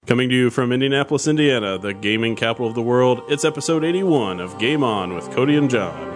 Coming to you from Indianapolis, Indiana, the gaming capital of the world, it's episode 81 of Game On with Cody and John.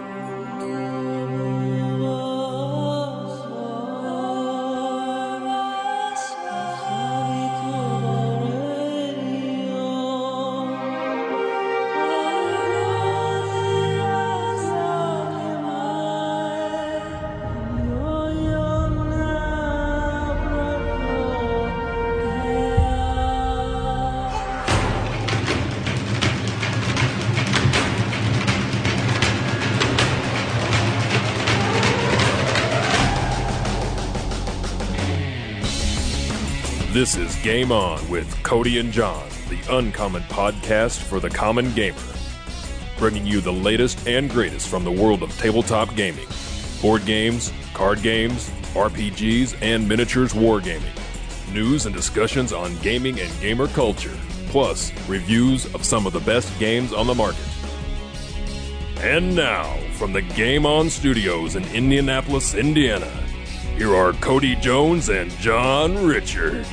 This is Game On with Cody and John, the uncommon podcast for the common gamer. Bringing you the latest and greatest from the world of tabletop gaming. Board games, card games, RPGs, and miniatures wargaming. News and discussions on gaming and gamer culture. Plus, reviews of some of the best games on the market. And now, from the Game On Studios in Indianapolis, Indiana, here are Cody Jones and John Richard.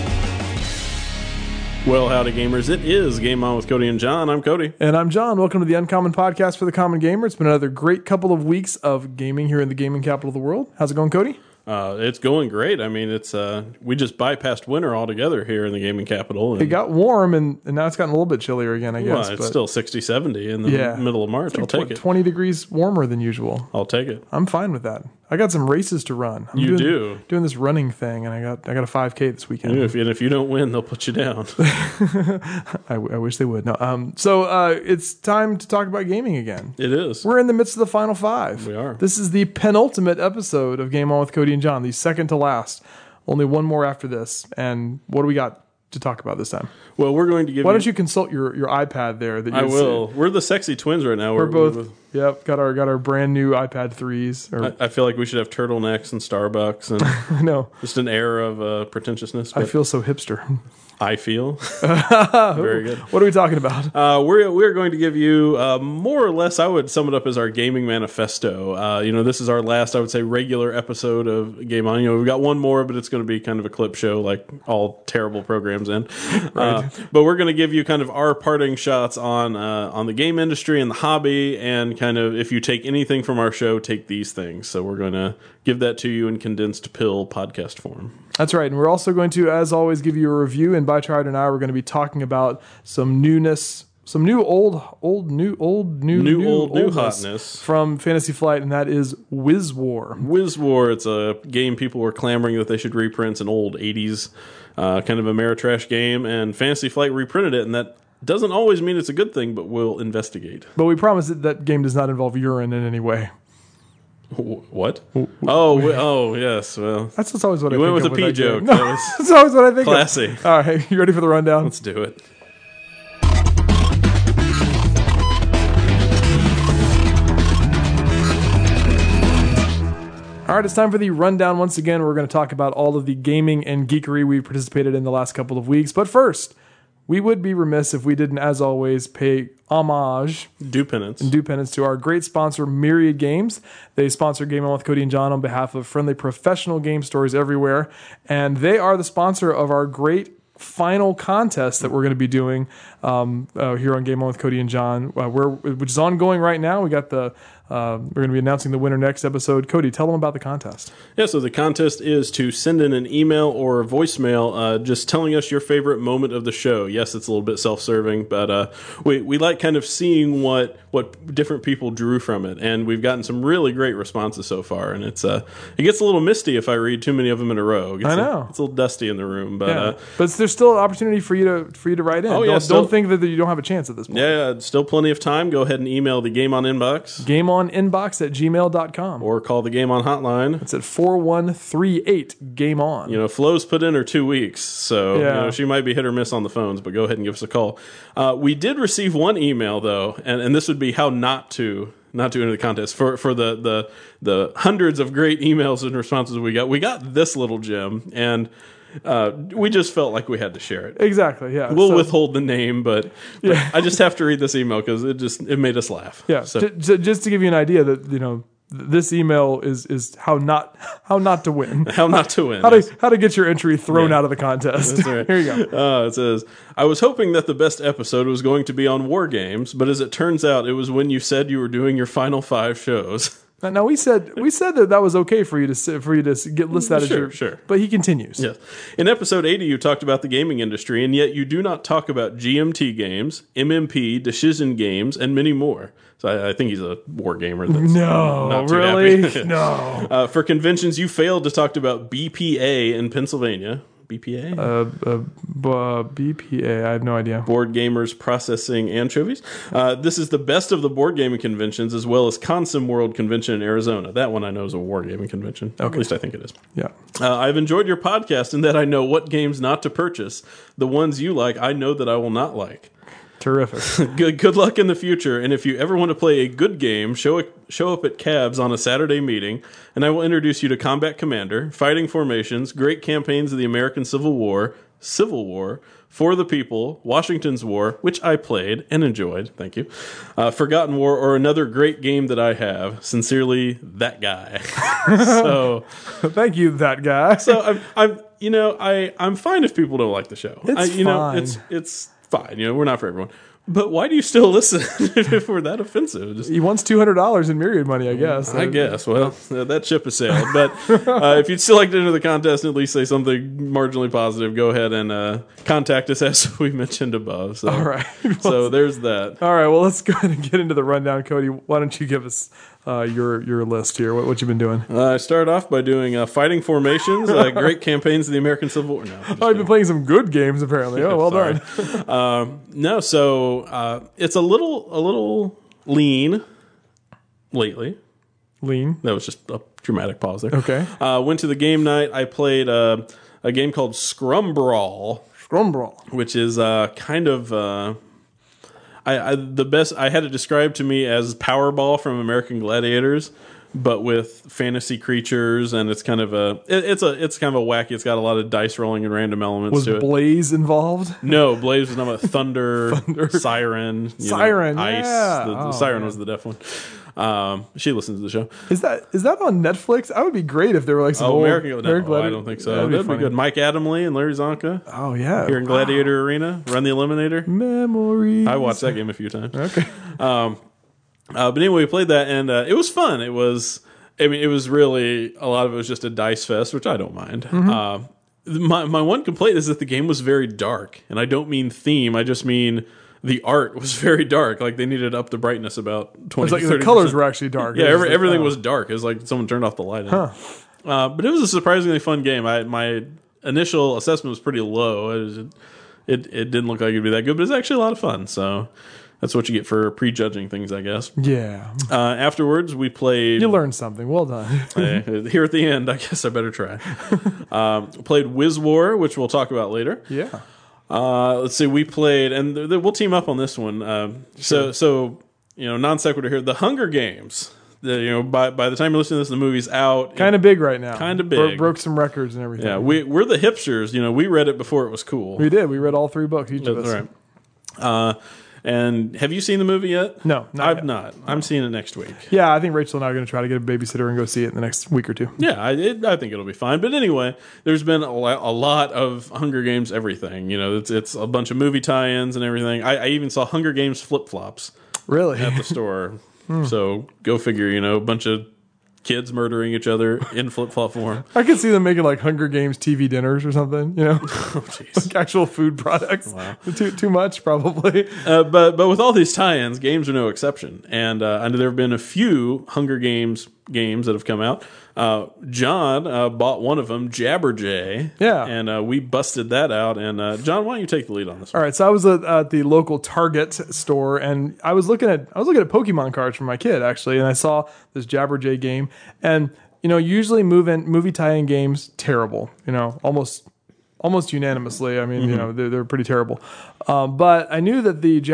Well, howdy gamers. It is Game On with Cody and John. I'm Cody. And I'm John. Welcome to the Uncommon Podcast for the Common Gamer. It's been another great couple of weeks of gaming here in the gaming capital of the world. How's it going, Cody? It's going great. I mean, it's we just bypassed winter altogether here in the gaming capital. And it got warm, and now it's gotten a little bit chillier again, I guess. Well, it's still 60, 70 in the middle of March. Like I'll take it. 20 degrees warmer than usual. I'll take it. I'm fine with that. I got some races to run. I'm doing this running thing, and I got a 5K this weekend. Yeah, if you don't win, they'll put you down. I wish they would. No. So it's time to talk about gaming again. It is. We're in the midst of the Final Five. We are. This is the penultimate episode of Game On with Cody and John, the second to last. Only one more after this. And what do we got to talk about this time? Well, we're going to give Why don't you consult your iPad there? I will. We're the sexy twins right now. We're both. Yep, got our brand new iPad 3s. I feel like we should have turtlenecks and Starbucks and I know. Just an air of pretentiousness. I feel so hipster. I feel. Very good. What are we talking about? We're going to give you more or less, I would sum it up as our gaming manifesto. This is our last, I would say, regular episode of Game On. We've got one more, but it's going to be kind of a clip show like all terrible programs end. Right. But we're going to give you kind of our parting shots on the game industry and the hobby, and kind of if you take anything from our show, take these things. So we're going to give that to you in condensed pill podcast form. That's right. And we're also going to, as always, give you a review. And Bytride and I are going to be talking about some newness, some new hotness from Fantasy Flight, and that is Wiz War. Wiz War, it's a game people were clamoring that they should reprint. It's an old 80s kind of Ameritrash game, and Fantasy Flight reprinted it, and that doesn't always mean it's a good thing, but we'll investigate. But we promise that game does not involve urine in any way. What? Oh, yes. Well, that's always what I think. You went with a pee joke. No, that's always what I think. Classy. All right, you ready for the rundown? Let's do it. All right, it's time for the rundown. Once again, we're going to talk about all of the gaming and geekery we participated in the last couple of weeks. But first, we would be remiss if we didn't, as always, pay homage, due penance to our great sponsor, Myriad Games. They sponsor Game On with Cody and John on behalf of friendly professional game stores everywhere, and they are the sponsor of our great final contest that we're going to be doing here on Game On with Cody and John, which is ongoing right now. We got we're going to be announcing the winner next episode. Cody, tell them about the contest. Yeah, so the contest is to send in an email or a voicemail just telling us your favorite moment of the show. Yes, it's a little bit self-serving, but we like kind of seeing what different people drew from it, and we've gotten some really great responses so far, and it gets a little misty if I read too many of them in a row. I know. It's a little dusty in the room, but yeah. But there's still an opportunity for you to write in. Don't think that you don't have a chance at this point. Yeah, still plenty of time. Go ahead and email the Game On inbox. GameOnInbox@gmail.com. Or call the Game On hotline. It's at 4138 Game On. Flo's put in her 2 weeks, so she might be hit or miss on the phones, but go ahead and give us a call. We did receive one email, though, and this would be how not to enter the contest. For the hundreds of great emails and responses we got this little gem, and we just felt like we had to share it. Exactly, yeah. We'll withhold the name, but I just have to read this email because it made us laugh. Yeah, so. Just to give you an idea that, This email is how not to win. How not to win. How to get your entry thrown out of the contest. That's right. Here you go. It says, I was hoping that the best episode was going to be on war games, but as it turns out, it was when you said you were doing your final 5 shows. Now we said that was okay for you to get list that as your Sure. But he continues. Yes. In episode 80, you talked about the gaming industry, and yet you do not talk about GMT games, MMP, decision games, and many more. So I think he's a war gamer. That's not too really? happy. No. For conventions, you failed to talk about BPA in Pennsylvania. BPA? BPA. I have no idea. Board Gamers Processing Anchovies. This is the best of the board gaming conventions, as well as Consim World Convention in Arizona. That one I know is a war gaming convention. Okay. At least I think it is. Yeah. I've enjoyed your podcast in that I know what games not to purchase. The ones you like, I know that I will not like. Terrific. Good luck in the future, and if you ever want to play a good game, show up at Cabs on a Saturday meeting, and I will introduce you to Combat Commander, Fighting Formations, Great Campaigns of the American Civil War, For the People, Washington's War, which I played and enjoyed, thank you, Forgotten War, or another great game that I have. Sincerely, that guy. So, thank you, that guy. So I'm fine if people don't like the show. It's fine. It's fine. We're not for everyone. But why do you still listen if we're that offensive? He wants $200 in Myriad money, I guess. I guess. Well, that ship has sailed. But if you'd still like to enter the contest and at least say something marginally positive, go ahead and contact us as we mentioned above. So, all right. So there's that. All right. Well, let's go ahead and get into the rundown, Cody. Why don't you give us your list here? What you've been doing? I started off by doing Fighting Formations, Great Campaigns of the American Civil War. No, I've been playing some good games apparently. Oh, well done. No, so it's a little lean lately. Lean. That was just a dramatic pause there. Okay. Went to the game night. I played a game called Scrum Brawl. Scrum Brawl, which is kind of. The best I had it described to me as Powerball from American Gladiators, but with fantasy creatures, and it's kind of it's kind of a wacky. It's got a lot of dice rolling and random elements to it. Was Blaze involved? No, Blaze was not about thunder, Siren, Siren, Ice. Yeah. The Siren was the deaf one. She listens to the show. Is that on Netflix? That would be great if there were like some old American Gladiator. I don't think so. That'd be good. Mike Adamle and Larry Zonka. Oh yeah, here in Gladiator Arena, Run the Eliminator. Memories. I watched that game a few times. Okay. But anyway, we played that, and it was fun. It was really, a lot of it was just a dice fest, which I don't mind. Mm-hmm. My one complaint is that the game was very dark, and I don't mean theme. I just mean the art was very dark. Like, they needed to up the brightness about 20 to 30%. The colors were actually dark. Yeah, everything was dark. It was like someone turned off the light. Huh. But it was a surprisingly fun game. My initial assessment was pretty low. It didn't look like it'd be that good, but it's actually a lot of fun. So that's what you get for prejudging things, I guess. Yeah. Afterwards, we played... You learned something. Well done. Here at the end, I guess I better try. Played Wiz War, which we'll talk about later. Yeah. Let's see. We played... And we'll team up on this one. Sure. So non sequitur here. The Hunger Games. By the time you're listening to this, the movie's out. Kind of big right now. Kind of big. Broke some records and everything. Yeah, we're the hipsters. We read it before it was cool. We did. We read all 3 books, each of us. That's right. And have you seen the movie yet? No, I've not. I'm seeing it next week. Yeah, I think Rachel and I are going to try to get a babysitter and go see it in the next week or 2. Yeah, I think it'll be fine. But anyway, there's been a lot of Hunger Games everything. It's a bunch of movie tie-ins and everything. I even saw Hunger Games flip-flops. Really? At the store. So go figure, a bunch of kids murdering each other in flip-flop form. I could see them making like Hunger Games TV dinners or something, Oh, jeez. Like actual food products. Wow. Too much, probably. But with all these tie-ins, games are no exception. And I know there have been a few Hunger Games games that have come out. John bought one of them, Jabberjay. Yeah. And we busted that out. And John, why don't you take the lead on this one? All right, so I was at the local Target store, and I was looking at Pokemon cards for my kid, actually, and I saw this Jabberjay game. And, usually movie tie-in games, terrible, almost unanimously. I mean, they're pretty terrible. But I knew that the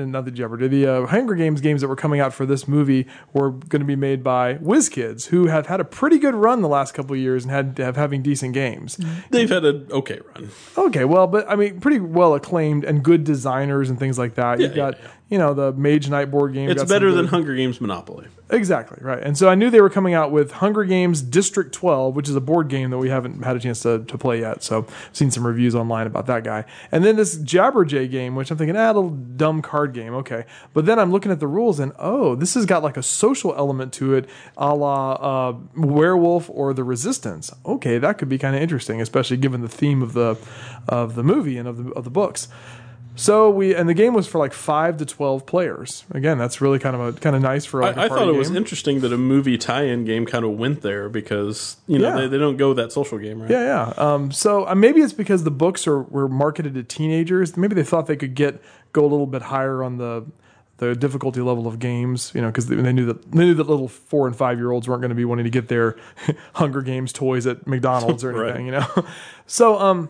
Hunger Games games that were coming out for this movie were going to be made by WizKids, who have had a pretty good run the last couple of years and having decent games. They've had an okay run. Okay, well, but I mean, pretty well acclaimed and good designers and things like that. You've got the Mage Knight board game. It's better than Hunger Games Monopoly. Exactly, right. And so I knew they were coming out with Hunger Games District 12, which is a board game that we haven't had a chance to play yet. So I've seen some reviews online about that guy. And then this Jabberjay game, which I'm thinking, a little dumb card game, okay. But then I'm looking at the rules and, this has got like a social element to it, a la Werewolf or The Resistance. Okay, that could be kind of interesting, especially given the theme of the movie and of the books. So the game was for like 5 to 12 players. Again, that's really kind of nice for like a party I thought it was game. interesting that a movie tie-in game kind of went there because they don't go that social game, right? Yeah. So maybe it's because the books were marketed to teenagers. Maybe they thought they could go a little bit higher on the difficulty level of games, because they knew that little 4 and 5 year olds weren't going to be wanting to get their Hunger Games toys at McDonald's or anything, Right. So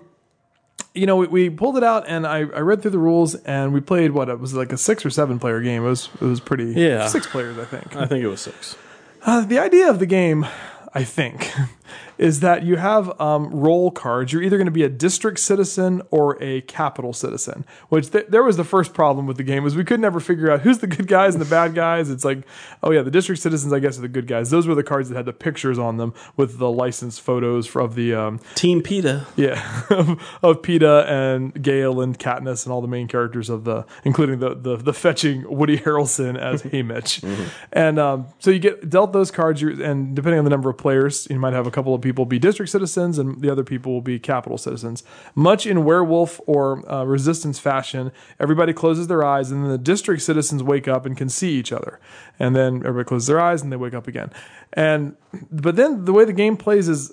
we pulled it out and I read through the rules and we played it was like a 6 or 7 player game. It was pretty 6 players, I think. I think it was 6. The idea of the game, I think, is that you have role cards. You're either going to be a district citizen or a capital citizen, which there was the first problem with the game, was we could never figure out who's the good guys and the bad guys. It's like, oh yeah, the district citizens, I guess, are the good guys. Those were the cards that had the pictures on them with the licensed photos of the Team PETA. Yeah, of PETA and Gale and Katniss and all the main characters including the fetching Woody Harrelson as Haymitch. Mm-hmm. And so you get dealt those cards, and depending on the number of players, you might have a couple of people be district citizens and the other people will be capital citizens. Much in Werewolf or Resistance fashion, everybody closes their eyes and then the district citizens wake up and can see each other. And then everybody closes their eyes and they wake up again. But then the way the game plays is...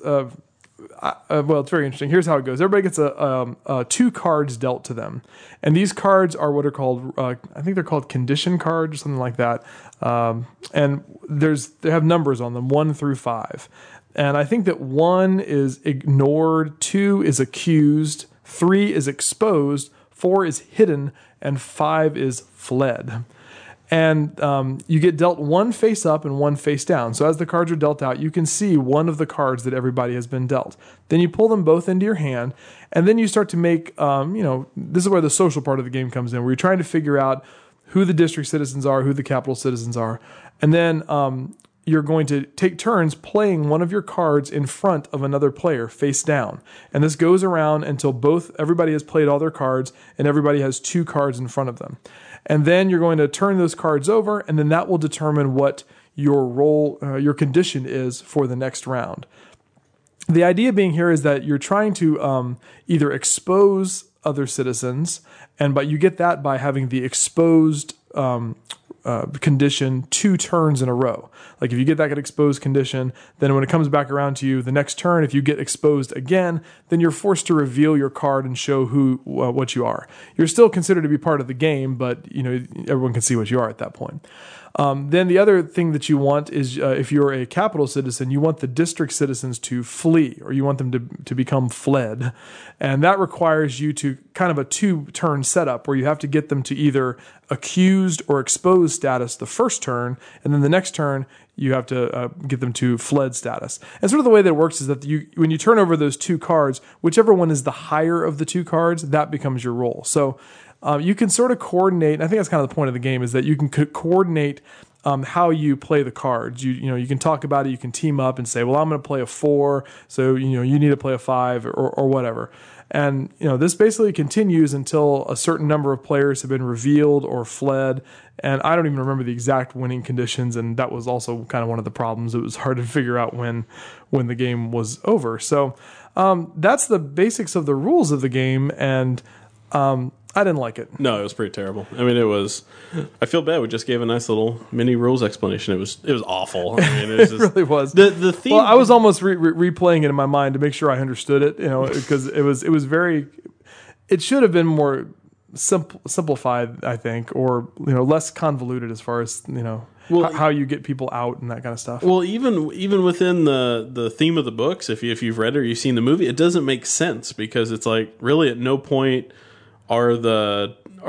it's very interesting. Here's how it goes. Everybody gets 2 cards dealt to them. And these cards are what are called, I think they're called condition cards or something like that. And they have numbers on them, 1 through 5. And I think that 1 is ignored, 2 is accused, 3 is exposed, 4 is hidden, and 5 is fled. And you get dealt 1 face up and 1 face down. So as the cards are dealt out, you can see one of the cards that everybody has been dealt. Then you pull them both into your hand, and then you start to make, this is where the social part of the game comes in, where you're trying to figure out who the district citizens are, who the capital citizens are. And then you're going to take turns playing one of your cards in front of another player face down. And this goes around until everybody has played all their cards and everybody has 2 cards in front of them. And then you're going to turn those cards over, and then that will determine what your condition is for the next round. The idea being here is that you're trying to either expose other citizens, but you get that by having the exposed condition 2 turns in a row. Like if you get that exposed condition, then when it comes back around to you the next turn, if you get exposed again, then you're forced to reveal your card and show what you are. You're still considered to be part of the game, but everyone can see what you are at that point. Then the other thing that you want is if you're a capital citizen, you want the district citizens to flee, or you want them to become fled. And that requires you to kind of a 2-turn setup where you have to get them to either accused or exposed status the first turn, and then the next turn you have to get them to fled status. And sort of the way that it works is that when you turn over those 2 cards, whichever one is the higher of the 2 cards, that becomes your roll. So you can sort of coordinate, and I think that's kind of the point of the game, is that you can coordinate how you play the cards. You can talk about it, you can team up and say, well, I'm going to play a 4, so you need to play a 5 or whatever. And this basically continues until a certain number of players have been revealed or fled. And I don't even remember the exact winning conditions, and that was also kind of one of the problems. It was hard to figure out when the game was over. So that's the basics of the rules of the game, and I didn't like it. No, it was pretty terrible. I mean, I feel bad. We just gave a nice little mini rules explanation. It was awful. I mean, it really was. The theme. Well, I was almost replaying it in my mind to make sure I understood it. Because it was very. It should have been more simplified, I think, or less convoluted as far as how you get people out and that kind of stuff. Well, even within the theme of the books, if you've read it or you've seen the movie, it doesn't make sense because it's like really at no point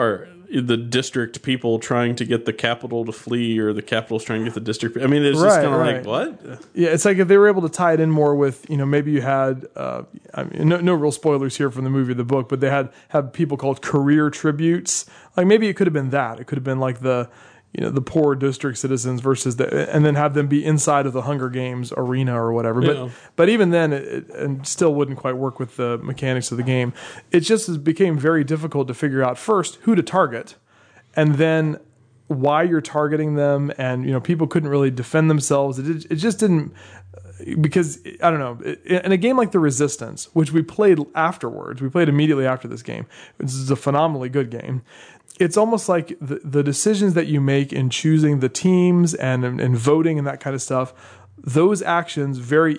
the district people trying to get the capital to flee, or the capital's trying to get the district. I mean, it's just kind of like, what? Yeah, it's like if they were able to tie it in more with, maybe you had, I mean, no real spoilers here from the movie or the book, but they have people called career tributes. Like maybe it could have been that. It could have been like the poor district citizens versus and then have them be inside of the Hunger Games arena or whatever. But even then, it still wouldn't quite work with the mechanics of the game. It just became very difficult to figure out first who to target, and then why you're targeting them. And people couldn't really defend themselves. It just didn't, because I don't know. In a game like The Resistance, which we played afterwards, we played immediately after this game. This is a phenomenally good game. It's almost like the decisions that you make in choosing the teams and voting and that kind of stuff, those actions very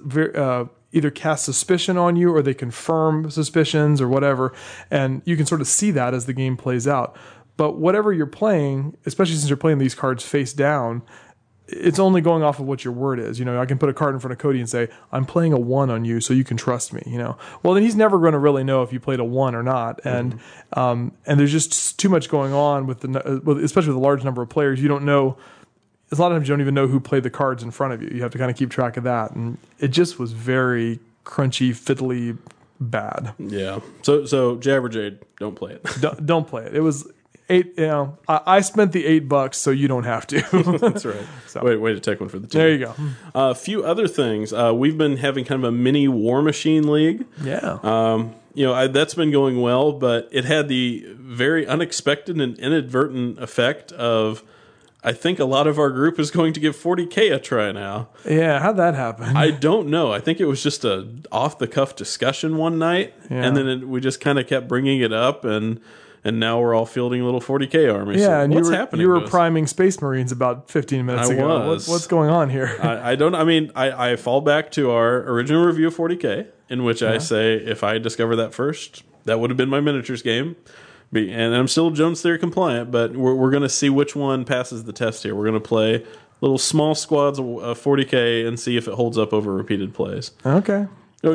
either cast suspicion on you or they confirm suspicions or whatever. And you can sort of see that as the game plays out. But whatever you're playing, especially since you're playing these cards face down, it's only going off of what your word is. I can put a card in front of Cody and say, I'm playing a 1 on you, so you can trust me, Well, then he's never going to really know if you played a 1 or not. And there's just too much going on especially with a large number of players. You don't know, a lot of times you don't even know who played the cards in front of you. You have to kind of keep track of that. And it just was very crunchy, fiddly, bad. Yeah. So Jabberjade, don't play it. Don't play it. It was $8. I spent the $8, so you don't have to. That's right. So. Way to take one for the team. There you go. A few other things. We've been having kind of a mini War Machine League. Yeah. That's been going well, but it had the very unexpected and inadvertent effect of, I think a lot of our group is going to give 40K a try now. Yeah, how'd that happen? I don't know. I think it was just a off-the-cuff discussion one night, and then we just kind of kept bringing it up, and now we're all fielding little 40K armies. Yeah, so and what's happening? You were priming Space Marines about 15 minutes ago. What's going on here? I fall back to our original review of 40K, in which I say if I discover that first, that would have been my miniatures game. And I'm still Jones Theory compliant, but we're going to see which one passes the test here. We're going to play little small squads of 40K and see if it holds up over repeated plays. Okay.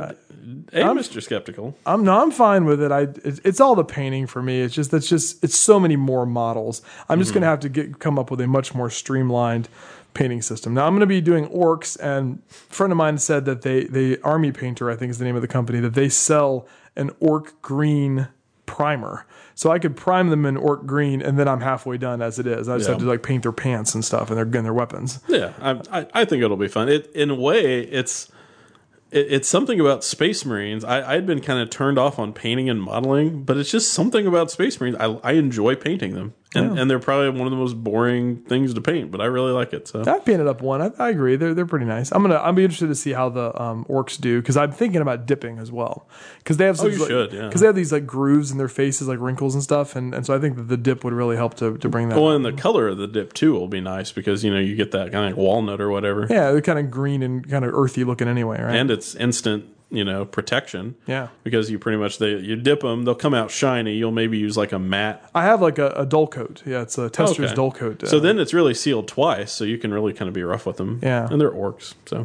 Mr. Skeptical. I'm fine with it. It's all the painting for me. It's so many more models. I'm just going to have to come up with a much more streamlined painting system. Now I'm going to be doing orcs, and a friend of mine said that they Army Painter, I think is the name of the company, that they sell an orc green primer. So I could prime them in orc green, and then I'm halfway done as it is. I just have to paint their pants and stuff and their weapons. Yeah, I think it'll be fun. In a way, it's something about Space Marines. I'd been kind of turned off on painting and modeling, but it's just something about Space Marines. I enjoy painting them. And they're probably one of the most boring things to paint, but I really like it. So I've painted up one. I agree. They're pretty nice. I'll be interested to see how the orcs do, because I'm thinking about dipping as well. Because they have because they have these grooves in their faces, like wrinkles and stuff, and so I think that the dip would really help to bring that. Well, and the color of the dip too will be nice, because you get that kind of walnut or whatever. Yeah, they're kind of green and kind of earthy looking anyway, right? And it's instant protection. Yeah. Because you pretty much, you dip them, they'll come out shiny. You'll maybe use a matte. I have a dull coat. Yeah, it's a Tester's dull coat. So then it's really sealed twice, so you can really kind of be rough with them. Yeah. And they're orcs, so.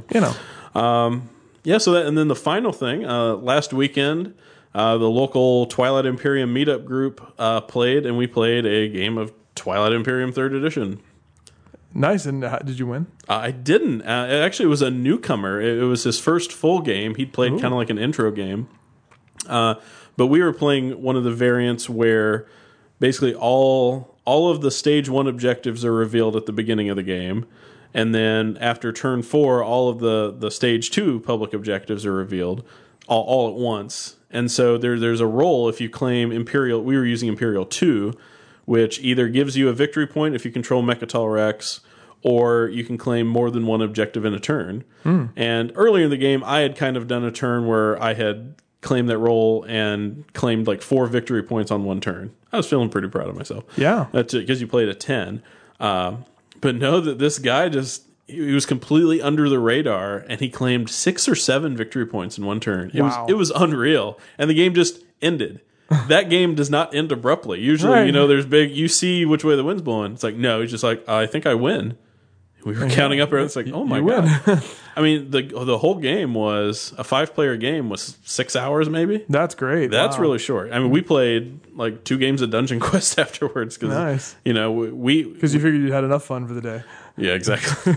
So that, and then the final thing, last weekend, the local Twilight Imperium meetup group played, and we played a game of Twilight Imperium 3rd Edition. Nice. And did you win? I didn't. It was a newcomer. It was his first full game. He'd played kind of like an intro game. But we were playing one of the variants where basically all of the stage 1 objectives are revealed at the beginning of the game. And then after turn 4, all of the stage 2 public objectives are revealed all at once. And so there's a roll if you claim Imperial. We were using Imperial 2, which either gives you a victory point if you control Mechatol Rex, or you can claim more than one objective in a turn. And earlier in the game, I had kind of done a turn where I had claimed that roll and claimed 4 victory points on one turn. I was feeling pretty proud of myself. Yeah. That's because you played a 10. But know that this guy he was completely under the radar, and he claimed 6 or 7 victory points in one turn. It was unreal. And the game just ended. That game does not end abruptly. Usually, there's you see which way the wind's blowing. It's no, he's just I think I win. We were counting up, and it's like, oh my god! I mean, the whole game was a 5-player game was 6 hours, maybe. That's great. That's wow. really short. I mean, we played like 2 games of Dungeon Quest afterwards because nice. You know because you figured you had enough fun for the day. Yeah, exactly.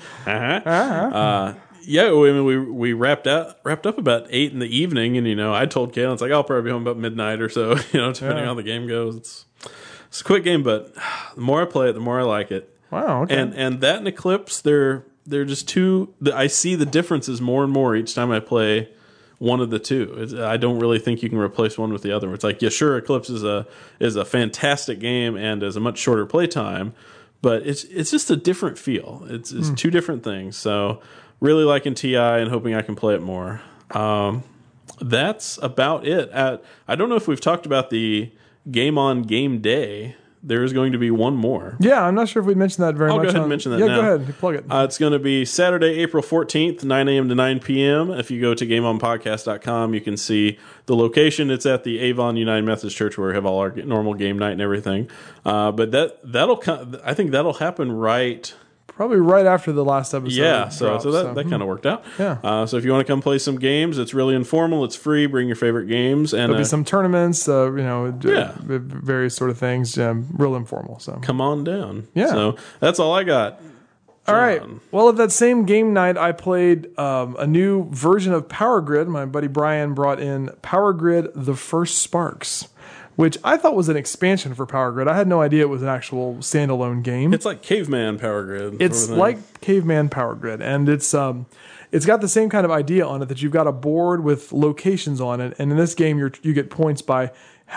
Yeah, I mean, we wrapped up about 8 in the evening, and you know, I told Kayla, it's like I'll probably be home about midnight or so. You know, depending on how the game goes. It's a quick game, but the more I play it, the more I like it. Wow. Okay. And that and Eclipse, they're just two. I see the differences more and more each time I play one of the two. I don't really think you can replace one with the other. It's like, yeah, sure, Eclipse is a fantastic game and is a much shorter playtime, but it's just a different feel. It's two different things. So really liking TI and hoping I can play it more. That's about it. I don't know if we've talked about the Game On Game Day. There is going to be one more. Yeah, I'm not sure if we mentioned that very much. I'll go ahead and mention that now. Yeah, go ahead. Plug it. It's going to be Saturday, April 14th, 9 a.m. to 9 p.m. If you go to GameOnPodcast.com, you can see the location. It's at the Avon United Methodist Church where we have all our normal game night and everything. But I think that'll happen right... Probably right after the last episode. Yeah, so that kind of worked out. Yeah. So if you want to come play some games, it's really informal. It's free. Bring your favorite games, and there'll be some tournaments. Various sort of things. Real informal. So come on down. Yeah. So that's all I got. All right. Well, at that same game night, I played a new version of Power Grid. My buddy Brian brought in Power Grid: The First Sparks, which I thought was an expansion for Power Grid. I had no idea it was an actual standalone game. It's like Caveman Power Grid. It's like Caveman Power Grid, and it's got the same kind of idea on it that you've got a board with locations on it, and in this game you get points by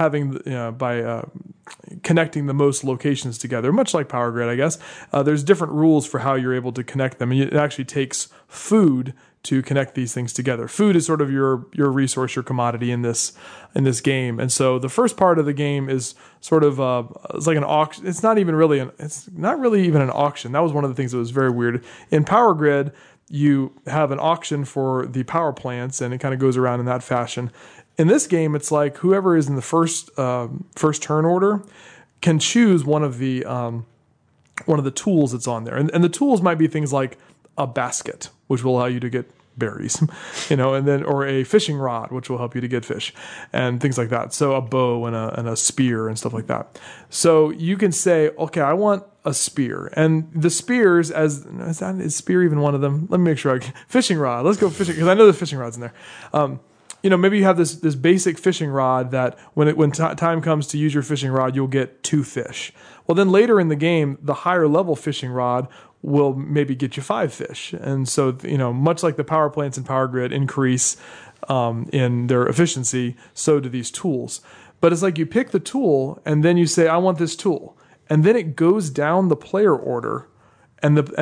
connecting the most locations together, much like Power Grid, I guess. There's different rules for how you're able to connect them, and it actually takes food to connect these things together. Food is sort of your resource, your commodity in this game. And so the first part of the game is sort of it's like an auction. It's not really even an auction. That was one of the things that was very weird. In Power Grid, you have an auction for the power plants, and it kind of goes around in that fashion. In this game, it's like whoever is in the first turn order can choose one of the tools that's on there, and the tools might be things like a basket, which will allow you to get berries, or a fishing rod, which will help you to get fish, and things like that. So a bow and a spear and stuff like that. So you can say, okay, I want a spear, and the spears is spear even one of them? Let me make sure. Fishing rod. Let's go fishing because I know there's fishing rods in there. Maybe you have this basic fishing rod that when time comes to use your fishing rod, you'll get 2 fish. Well, then later in the game, the higher level fishing rod will maybe get you 5 fish. And so, much like the power plants in Power Grid increase in their efficiency, so do these tools. But it's like you pick the tool and then you say, I want this tool. And then it goes down the player order, and it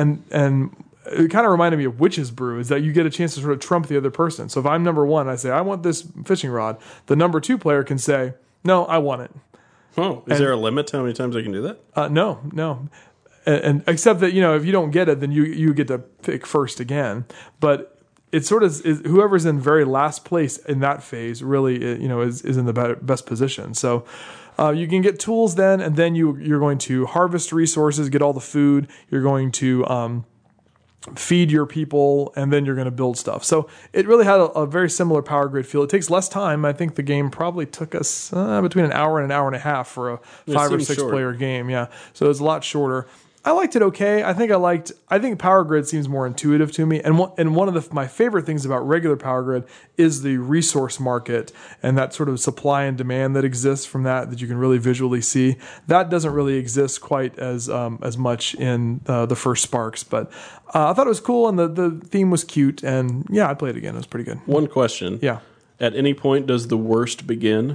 kind of reminded me of Witch's Brew, is that you get a chance to sort of trump the other person. So if I'm number 1, I say, I want this fishing rod. The number 2 player can say, no, I want it. Oh, is there a limit to how many times I can do that? No. And except that, if you don't get it, then you get to pick first again. But it sort of is whoever's in very last place in that phase really, is in the best position. So you can get tools then, and then you're going to harvest resources, get all the food. You're going to feed your people, and then you're going to build stuff. So it really had a very similar Power Grid feel. It takes less time. I think the game probably took us between an hour and an hour and a half for a 5 or 6 player game. Yeah, so it was a lot shorter. I liked it okay. I think Power Grid seems more intuitive to me. And one of my favorite things about regular Power Grid is the resource market and that sort of supply and demand that exists from that you can really visually see. That doesn't really exist quite as much in the first Sparks. But I thought it was cool, and the theme was cute. And yeah, I'd play it again. It was pretty good. One question. Yeah. At any point, does the worst begin?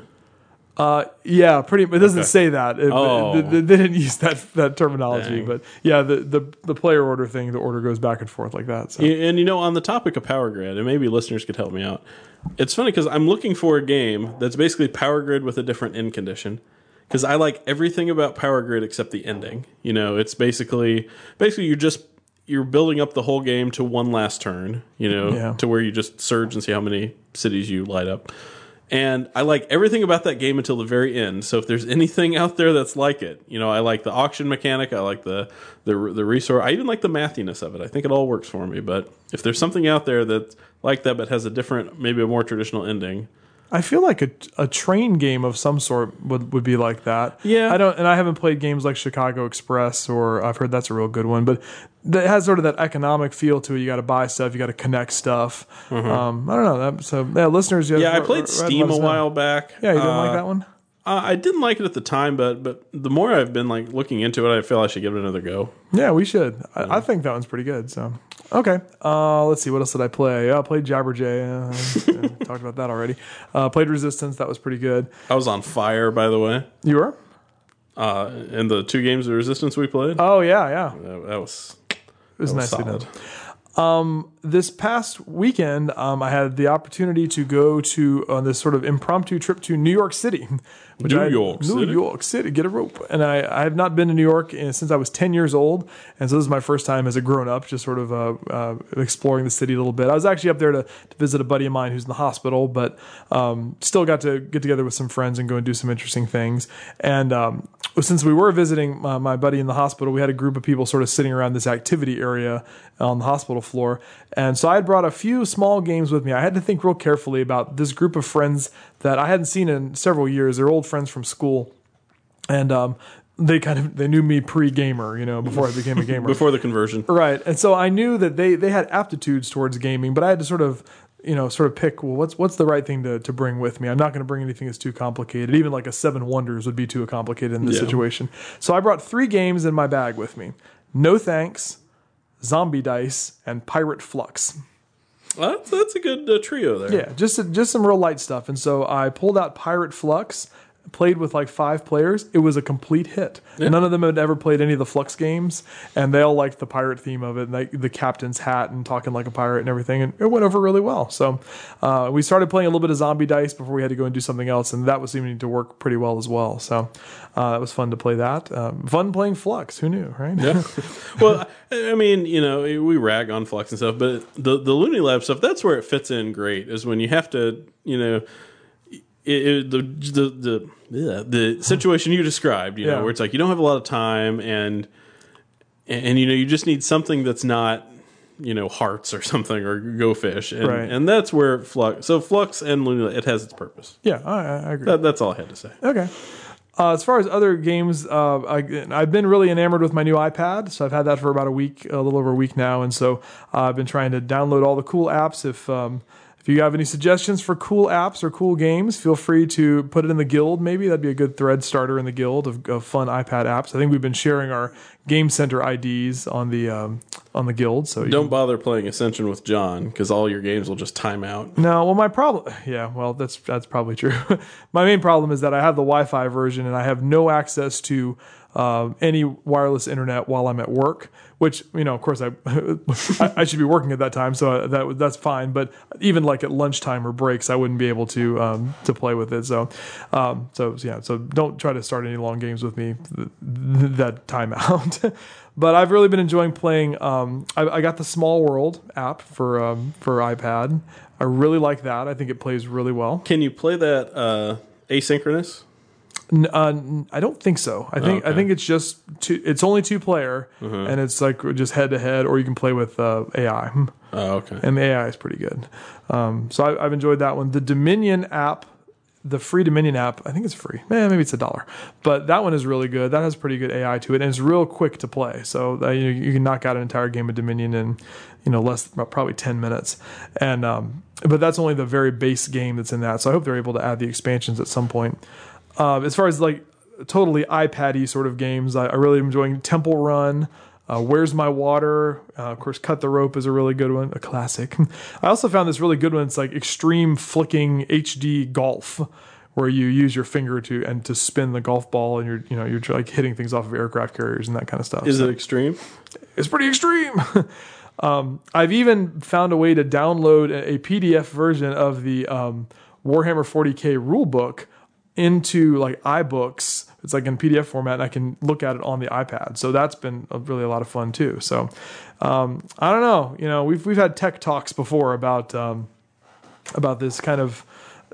Yeah, pretty. It doesn't say that. They didn't use that terminology. Dang. But yeah, the player order thing, the order goes back and forth like that. So. And on the topic of Power Grid, and maybe listeners could help me out. It's funny because I'm looking for a game that's basically Power Grid with a different end condition. Because I like everything about Power Grid except the ending. It's basically you're building up the whole game to one last turn. To where you just surge and see how many cities you light up. And I like everything about that game until the very end. So if there's anything out there that's like it, I like the auction mechanic. I like the resource. I even like the mathiness of it. I think it all works for me. But if there's something out there that's like that but has a different, maybe a more traditional ending. I feel like a train game of some sort would be like that. Yeah. I haven't played games like Chicago Express, or I've heard that's a real good one, but that has sort of that economic feel to it. You got to buy stuff, you got to connect stuff. I don't know. Listeners, I played Steam a while back. Yeah, you didn't like that one? I didn't like it at the time, but the more I've been looking into it, I feel I should give it another go. Yeah, we should. I think that one's pretty good. So okay, let's see. What else did I play? I played Jabberjay. Talked about that already. Played Resistance. That was pretty good. I was on fire, by the way. You were? In the 2 games of Resistance we played. Oh yeah. That was nicely solid. done. This past weekend, I had the opportunity to go to this sort of impromptu trip to New York City. New York City, get a rope. And I have not been to New York since I was 10 years old. And so this is my first time as a grown-up, just sort of exploring the city a little bit. I was actually up there to visit a buddy of mine who's in the hospital, but still got to get together with some friends and go and do some interesting things. And since we were visiting my buddy in the hospital, we had a group of people sort of sitting around this activity area on the hospital floor. And so I had brought a few small games with me. I had to think real carefully about this group of friends that I hadn't seen in several years. They're old friends from school. And they knew me pre-gamer, before I became a gamer. Before the conversion. Right. And so I knew that they had aptitudes towards gaming, but I had to sort of pick, well, what's the right thing to bring with me? I'm not going to bring anything that's too complicated. Even like a Seven Wonders would be too complicated in this situation. So I brought 3 games in my bag with me. No Thanks, Zombie Dice, and Pirate Flux. Well, that's a good trio there. Yeah, just some real light stuff. And so I pulled out Pirate Flux, played with like 5 players. It was a complete hit. Yeah. None of them had ever played any of the Flux games, and they all liked the pirate theme of it, and the captain's hat and talking like a pirate and everything, and it went over really well. So we started playing a little bit of Zombie Dice before we had to go and do something else, and that was seeming to work pretty well as well. So it was fun to play that. Fun playing Flux. Who knew, right? Yeah. Well, I mean, we rag on Flux and stuff, but the Looney Lab stuff, that's where it fits in great, is when you have to, the situation you described, where it's like you don't have a lot of time, and you just need something that's not Hearts or something, or Go Fish, and that's where Flux. So Flux and Looney, it has its purpose. Yeah, I agree. That's all I had to say. Okay. As far as other games, I've been really enamored with my new iPad. So I've had that for about a little over a week now, and so I've been trying to download all the cool apps. If you have any suggestions for cool apps or cool games, feel free to put it in the guild. Maybe that'd be a good thread starter in the guild of fun iPad apps. I think we've been sharing our Game Center IDs on the guild. So don't bother playing Ascension with John, because all your games will just time out. No, well, my problem. Yeah, well, that's probably true. My main problem is that I have the Wi-Fi version and I have no access to any wireless internet while I'm at work, which, of course I should be working at that time, so that's fine. But even like at lunchtime or breaks, I wouldn't be able to play with it. So don't try to start any long games with me that time out. But I've really been enjoying playing. I got the Small World app for iPad. I really like that. I think it plays really well. Can you play that asynchronous? I don't think so. I think it's just it's only 2-player, and it's like just head to head, or you can play with AI. Oh, okay. And the AI is pretty good. So I've enjoyed that one. The Dominion app, the free Dominion app, I think it's free. Maybe it's $1, but that one is really good. That has pretty good AI to it, and it's real quick to play. So you can knock out an entire game of Dominion in probably 10 minutes. And but that's only the very base game that's in that. So I hope they're able to add the expansions at some point. As far as like totally iPad-y sort of games, I really am enjoying Temple Run, Where's My Water? Of course, Cut the Rope is a really good one, a classic. I also found this really good one. It's like Extreme Flicking HD Golf, where you use your finger to spin the golf ball, and you're like hitting things off of aircraft carriers and that kind of stuff. Is it extreme? It's pretty extreme. I've even found a way to download a PDF version of the Warhammer 40K rulebook into like iBooks. It's like in PDF format, and I can look at it on the iPad. So that's been really a lot of fun too. So I don't know. We've had tech talks before about this kind of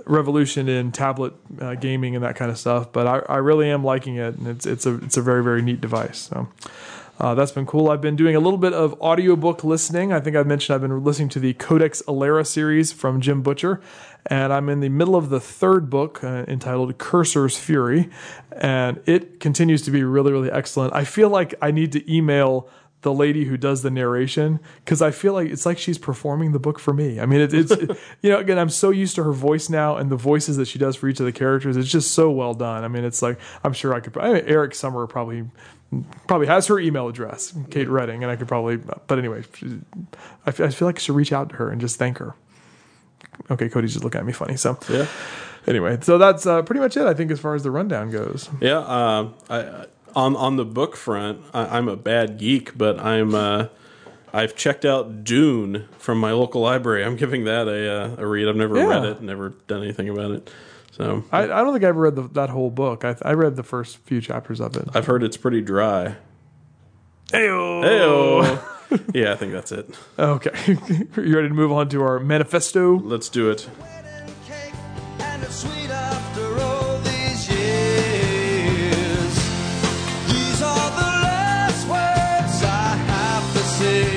revolution in tablet gaming and that kind of stuff. But I really am liking it, and it's a very, very neat device. So that's been cool. I've been doing a little bit of audiobook listening. I think I've mentioned I've been listening to the Codex Alera series from Jim Butcher, and I'm in the middle of the third book entitled Cursor's Fury, and it continues to be really, really excellent. I feel like I need to email the lady who does the narration, because I feel like it's like she's performing the book for me. I mean, it's again, I'm so used to her voice now and the voices that she does for each of the characters. It's just so well done. I mean, it's like, I'm sure Eric Summer probably has her email address, Kate Redding, and I could probably, but anyway, I feel like I should reach out to her and just thank her. Okay, Cody's just looking at me funny. So Yeah. Anyway, so that's pretty much it, I think, as far as the rundown goes. Yeah. On the book front, I'm a bad geek, but I've checked out Dune from my local library. I'm giving that a read. I've never read it, never done anything about it. So I don't think I ever read that whole book. I read the first few chapters of it. I've heard it's pretty dry. Heyo! Heyo! Yeah, I think that's it. Okay. You ready to move on to our manifesto? Let's do it. Wedding cake and it's sweet after all these years. These are the last words I have to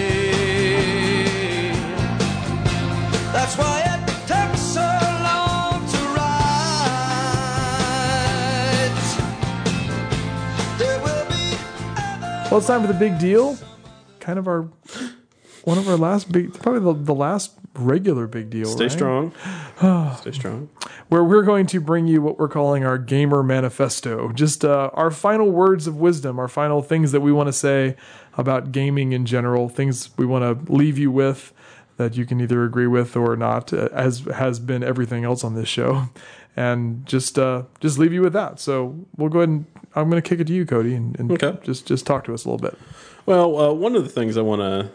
say. That's why it took so long to write. There will be other. Well, it's time for the big deal. Kind of one of our last probably the last regular big deal. Stay right? strong. Stay strong. Where we're going to bring you what we're calling our gamer manifesto. Just our final words of wisdom, our final things that we want to say about gaming in general, things we want to leave you with that you can either agree with or not, as has been everything else on this show. And just leave you with that. So we'll go ahead and I'm going to kick it to you, Cody, and Okay. just talk to us a little bit. Well, one of the things I want to,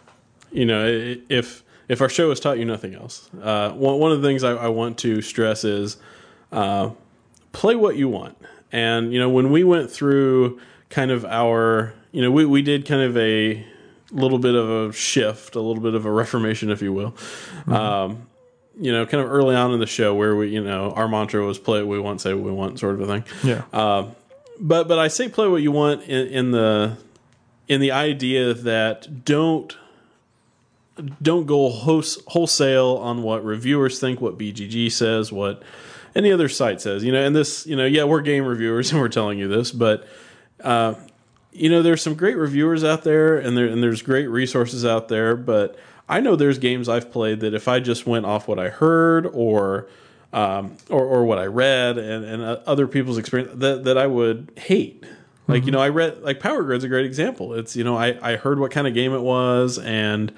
if our show has taught you nothing else, one of the things I want to stress is play what you want. And, when we went through kind of our, we did kind of a little bit of a shift, a little bit of a reformation, if you will. Mm-hmm. Kind of early on in the show where we, our mantra was play what we want, say what we want, sort of a thing. Yeah. But I say play what you want in the idea that don't go wholesale on what reviewers think, what BGG says, what any other site says. And this, we're game reviewers and we're telling you this, but there's some great reviewers out there, and there's great resources out there. But I know there's games I've played that if I just went off what I heard or what I read and other people's experience, that I would hate. Like, I read, like, Power Grid's a great example. It's, I heard what kind of game it was, and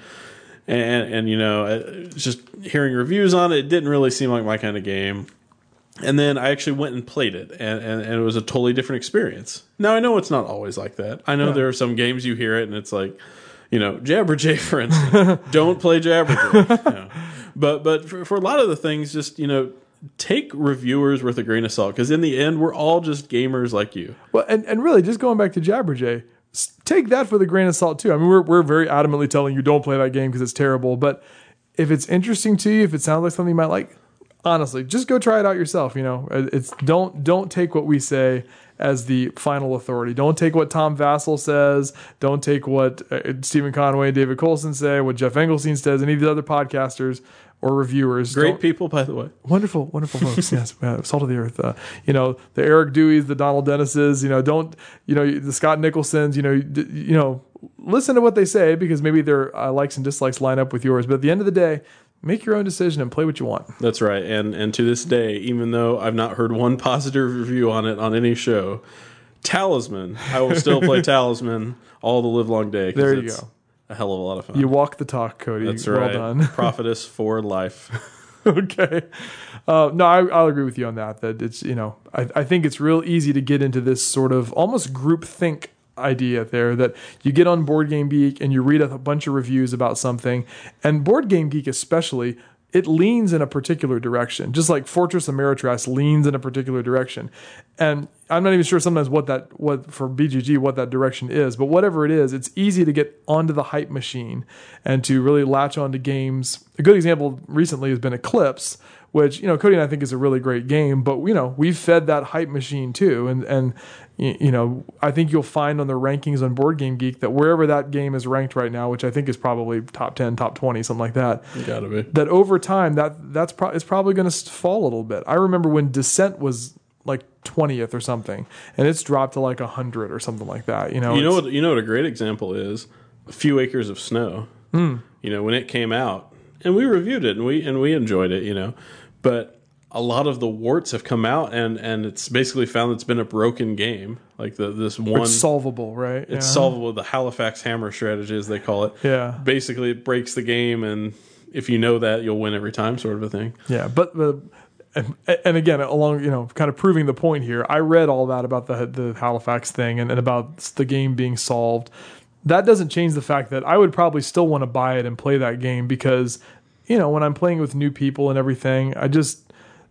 just hearing reviews on it, it didn't really seem like my kind of game. And then I actually went and played it, and it was a totally different experience. Now, I know it's not always like that. I know there are some games you hear it, and it's like, Jabberjay, for instance. Don't play Jabberjay. But for a lot of the things, just, take reviewers with a grain of salt, because in the end, we're all just gamers like you. Well, and really, just going back to Jabberjay, take that with a grain of salt too. I mean, we're very adamantly telling you don't play that game because it's terrible. But if it's interesting to you, if it sounds like something you might like, honestly, just go try it out yourself. It's don't take what we say as the final authority. Don't take what Tom Vassell says. Don't take what Stephen Conway and David Coulson say, what Jeff Engelstein says, any of the other podcasters or reviewers. Great people, by the way. Wonderful folks. Yes, salt of the earth. The Eric Deweys, the Donald Dennises. The Scott Nicholsons. Listen to what they say, because maybe their likes and dislikes line up with yours. But at the end of the day, make your own decision and play what you want. That's right. And to this day, even though I've not heard one positive review on it on any show, Talisman, I will still play Talisman all the live long day. There you go. A hell of a lot of fun. You walk the talk, Cody. That's well right. Done. Prophetess for life. Okay. No, I'll agree with you on that. That it's, I think it's real easy to get into this sort of almost group think idea there, that you get on Board Game Geek and you read a bunch of reviews about something, and Board Game Geek especially, it leans in a particular direction, just like Fortress Ameritrash leans in a particular direction. And I'm not even sure sometimes what for BGG what that direction is, but whatever it is, it's easy to get onto the hype machine and to really latch onto games. A good example recently has been Eclipse, which, Cody and I think is a really great game, but we've fed that hype machine too. And I think you'll find on the rankings on Board Game Geek that wherever that game is ranked right now, which I think is probably top 10, top 20, something like that. Gotta be. That over time it's probably going to fall a little bit. I remember when Descent was like 20th or something, and it's dropped to like 100 or something like that. You know what a great example is? A Few Acres of Snow. When it came out, and we reviewed it, and we enjoyed it. But a lot of the warts have come out, and it's basically found it's been a broken game. Like it's solvable, right? It's solvable. The Halifax Hammer strategy, as they call it. Yeah. Basically, it breaks the game, and if you know that, you'll win every time, sort of a thing. Yeah, but and again, along kind of proving the point here, I read all that about the Halifax thing and about the game being solved. That doesn't change the fact that I would probably still want to buy it and play that game because, when I'm playing with new people and everything, I just,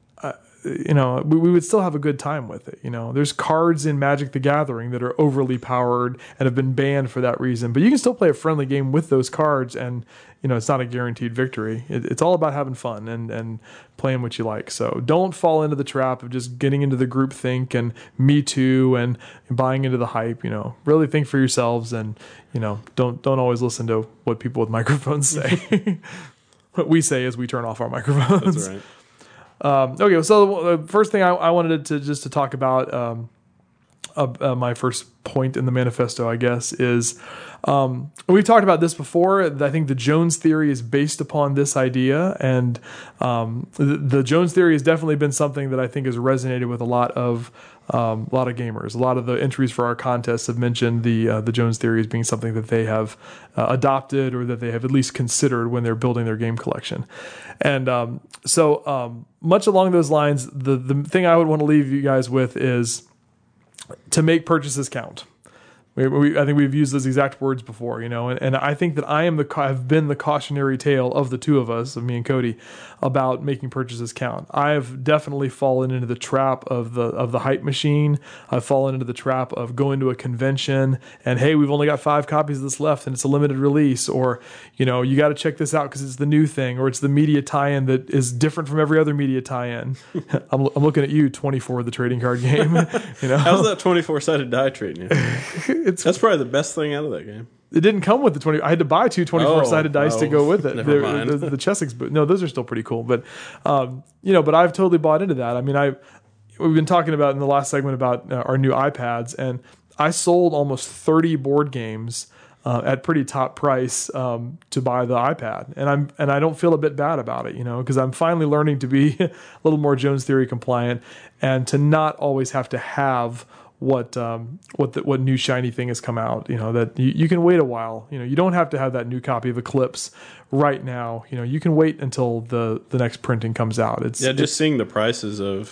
we would still have a good time with it. There's cards in Magic the Gathering that are overly powered and have been banned for that reason, but you can still play a friendly game with those cards, and it's not a guaranteed victory. It's all about having fun and playing what you like. So don't fall into the trap of just getting into the group think and Me Too and buying into the hype. Really think for yourselves, and don't always listen to what people with microphones say. What we say is we turn off our microphones. That's right. Okay, so the first thing I wanted to talk about, my first point in the manifesto, I guess, is we've talked about this before. I think the Jones theory is based upon this idea, and the Jones theory has definitely been something that I think has resonated with a lot of gamers. A lot of the entries for our contests have mentioned the Jones theory as being something that they have adopted, or that they have at least considered when they're building their game collection. And so much along those lines, the thing I would want to leave you guys with is to make purchases count. I think we've used those exact words before, and I think that I've been the cautionary tale of the two of us, of me and Cody, about making purchases count. I've definitely fallen into the trap of the hype machine. I've fallen into the trap of going to a convention and, hey, we've only got 5 copies of this left and it's a limited release, or, you got to check this out because it's the new thing, or it's the media tie-in that is different from every other media tie-in. I'm looking at you, 24, the trading card game. How's that 24-sided die treating you? That's probably the best thing out of that game. It didn't come with the 20. I had to buy 2 24-sided dice to go with it. Never mind. The Chessex, no, those are still pretty cool. But but I've totally bought into that. I mean, we've been talking about in the last segment about our new iPads, and I sold almost 30 board games at pretty top price to buy the iPad, and I don't feel a bit bad about it, because I'm finally learning to be a little more Jones theory compliant and to not always have to have what new shiny thing has come out, that you can wait a while. You don't have to have that new copy of Eclipse right now. You can wait until the next printing comes out. Just seeing the prices of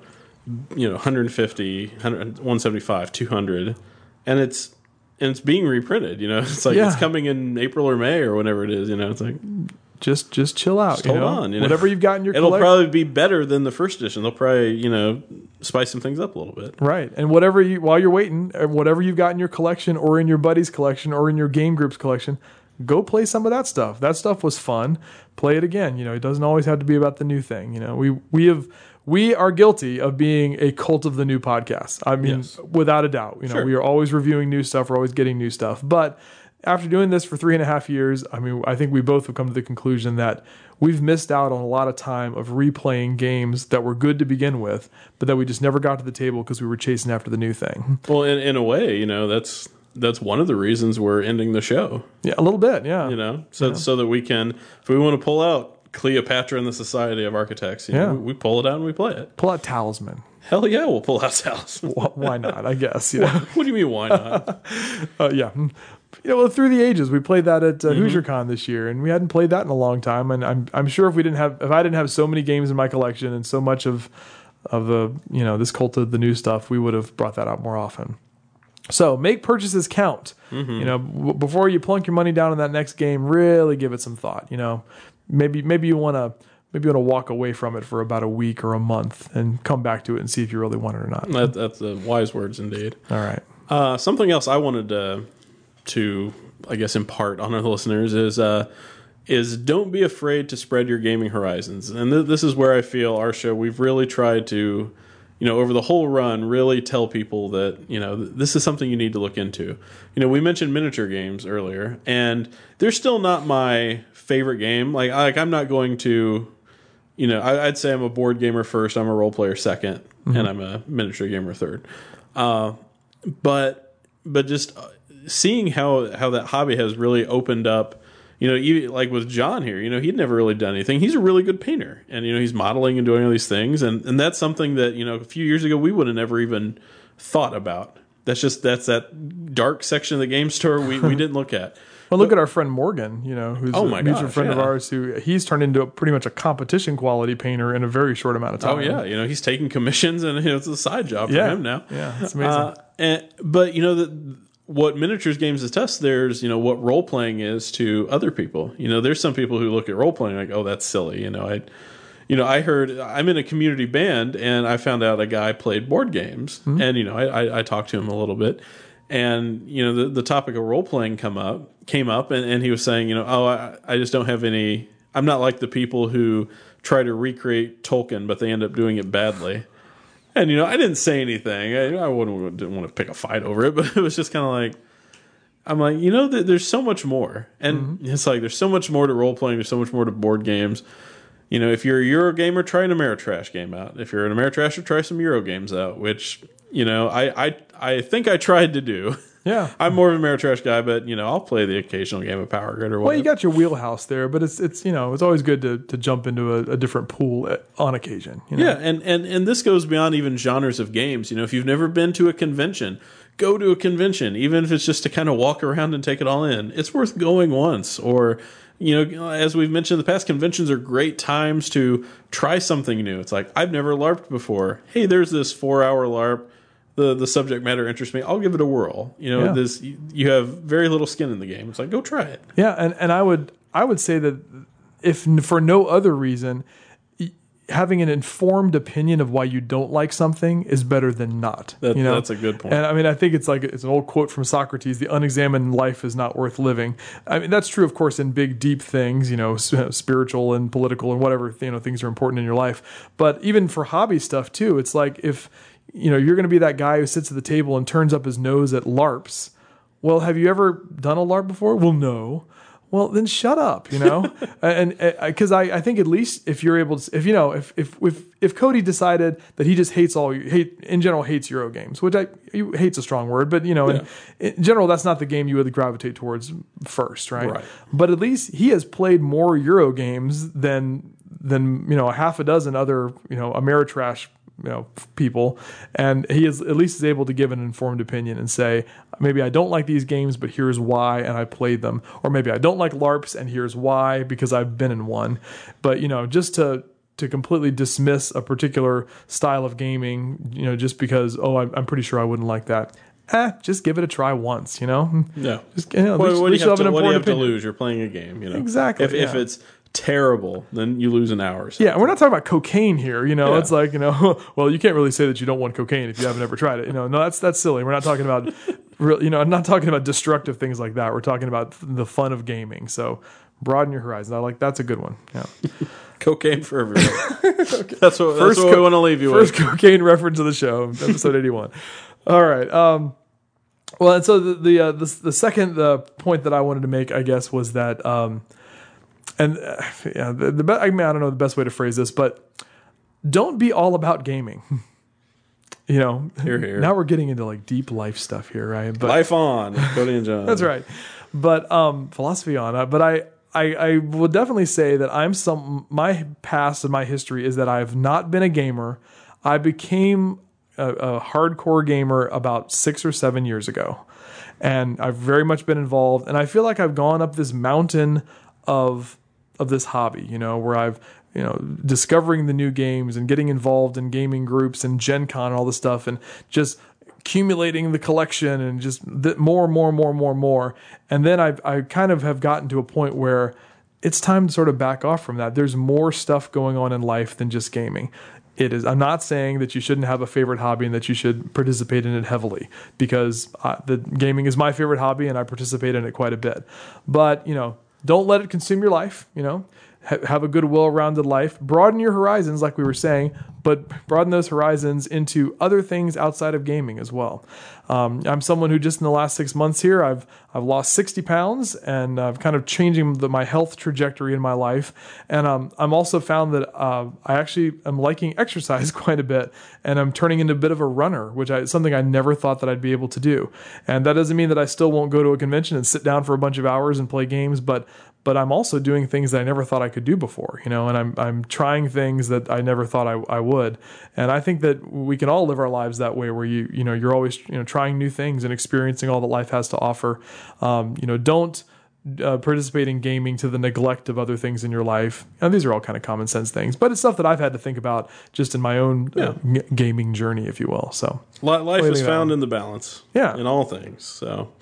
150, 175, 200, and it's being reprinted. It's like it's coming in April or May or whenever it is. It's like just chill out. Just hold on. Whatever you've got in your collection, it'll probably be better than the first edition. They'll probably spice some things up a little bit. Right. And while you're waiting, whatever you've got in your collection or in your buddy's collection or in your game group's collection, go play some of that stuff. That stuff was fun. Play it again. It doesn't always have to be about the new thing. We are guilty of being a cult of the new podcast. I mean, yes. Without a doubt. Sure. We are always reviewing new stuff. We're always getting new stuff. But after doing this for 3.5 years, I think we both have come to the conclusion that we've missed out on a lot of time of replaying games that were good to begin with, but that we just never got to the table because we were chasing after the new thing. Well, in a way, that's one of the reasons we're ending the show. Yeah, a little bit, yeah. So that we can, if we want to pull out Cleopatra and the Society of Architects, we pull it out and we play it. Pull out Talisman. Hell yeah, we'll pull out Talisman. Why not, I guess. What do you mean, why not? Yeah. Through the ages, we played that at HoosierCon this year, and we hadn't played that in a long time. And I'm sure if I didn't have so many games in my collection and so much of the this cult of the new stuff, we would have brought that out more often. So make purchases count. Mm-hmm. Before you plunk your money down in that next game, really give it some thought. Maybe you want to walk away from it for about a week or a month and come back to it and see if you really want it or not. That's wise words indeed. All right. Something else I wanted to I guess impart on our listeners is is don't be afraid to spread your gaming horizons. And this is where I feel our show, we've really tried to, over the whole run, really tell people that, this is something you need to look into. We mentioned miniature games earlier, and they're still not my favorite game. Like I'm not going to, I'd say I'm a board gamer first, I'm a role player second, and I'm a miniature gamer third. But just seeing how that hobby has really opened up, even like with John here, he'd never really done anything. He's a really good painter, and he's modeling and doing all these things, and that's something that a few years ago we would have never even thought about. That's that dark section of the game store we didn't look at. Well, look at our friend Morgan, who's a mutual friend of ours, who he's turned into pretty much a competition quality painter in a very short amount of time. Oh yeah, he's taking commissions, and it's a side job for him now. Yeah, it's amazing. But what miniatures games attest, there's what role playing is to other people. There's some people who look at role playing like, oh, that's silly. I heard, I'm in a community band, and I found out a guy played board games, and I talked to him a little bit, and the topic of role playing came up, and he was saying, I just don't have any. I'm not like the people who try to recreate Tolkien, but they end up doing it badly. And I didn't say anything. I didn't want to pick a fight over it, but it was just kind of like, I'm like, there's so much more, and it's like there's so much more to role playing. There's so much more to board games. If you're a Euro gamer, try an Ameritrash game out. If you're an Ameritrasher, try some Euro games out. Which I think I tried to do. Yeah, I'm more of an Ameritrash guy, but I'll play the occasional game of Power Grid or whatever. Well, you got your wheelhouse there, but it's always good to jump into a different pool on occasion. Yeah, and this goes beyond even genres of games. If you've never been to a convention, go to a convention, even if it's just to kind of walk around and take it all in. It's worth going once. Or as we've mentioned in the past, conventions are great times to try something new. It's like, I've never LARPed before. Hey, there's this 4-hour LARP. The subject matter interests me. I'll give it a whirl. This you have very little skin in the game. It's like, go try it. Yeah, and I would say that if for no other reason, having an informed opinion of why you don't like something is better than not. That's a good point. And I mean, I think it's an old quote from Socrates: "The unexamined life is not worth living." I mean, that's true, of course, in big, deep things, spiritual and political and whatever things are important in your life. But even for hobby stuff too, it's like if you're going to be that guy who sits at the table and turns up his nose at LARPs. Well, have you ever done a LARP before? Well, no. Well, then shut up, and because I think at least if you're able to, if Cody decided that he just hates Euro games, which hate's a strong word, but in general, that's not the game you would gravitate towards first, right? But at least he has played more Euro games than a half a dozen other Ameritrash people, and he is at least able to give an informed opinion and say, maybe I don't like these games, but here's why, and I played them, or maybe I don't like LARPs, and here's why, because I've been in one. But just to completely dismiss a particular style of gaming, just because I'm pretty sure I wouldn't like that. Just give it a try once, Yeah. Just, what do you have to lose? You're playing a game, Exactly. If it's terrible, then you lose an hour. Yeah, we're not talking about cocaine here. It's like, well, you can't really say that you don't want cocaine if you haven't ever tried it. No, that's silly. We're not talking about, I'm not talking about destructive things like that. We're talking about the fun of gaming. So broaden your horizon. That's a good one. Yeah. Cocaine for everyone. That's what we want to leave you with. First cocaine reference of the show, episode 81. All right. Well, and so the second point that I wanted to make, I guess, was that. I don't know the best way to phrase this, but don't be all about gaming. Here. Now we're getting into like deep life stuff here, right? But, life on, Cody and John. That's right. But philosophy on. But I will definitely say that my past and my history is that I have not been a gamer. I became a hardcore gamer about 6 or 7 years ago, and I've very much been involved. And I feel like I've gone up this mountain of this hobby, where I've, discovering the new games and getting involved in gaming groups and Gen Con and all this stuff, and just accumulating the collection and just more. And then I kind of have gotten to a point where it's time to sort of back off from that. There's more stuff going on in life than just gaming. It is. I'm not saying that you shouldn't have a favorite hobby and that you should participate in it heavily, because the gaming is my favorite hobby and I participate in it quite a bit. But, don't let it consume your life. Have a good, well-rounded life. Broaden your horizons, like we were saying, but broaden those horizons into other things outside of gaming as well. I'm someone who just in the last 6 months here, I've lost 60 pounds, and I've kind of changing my health trajectory in my life. And I'm also found that I actually am liking exercise quite a bit, and I'm turning into a bit of a runner, which is something I never thought that I'd be able to do. And that doesn't mean that I still won't go to a convention and sit down for a bunch of hours and play games, but I'm also doing things that I never thought I could do before, and I'm trying things that I never thought I would. And I think that we can all live our lives that way, where you're always trying new things and experiencing all that life has to offer. Don't participate in gaming to the neglect of other things in your life. These are all kind of common sense things, but it's stuff that I've had to think about just in my own gaming journey, if you will. So life is found in the balance, in all things. So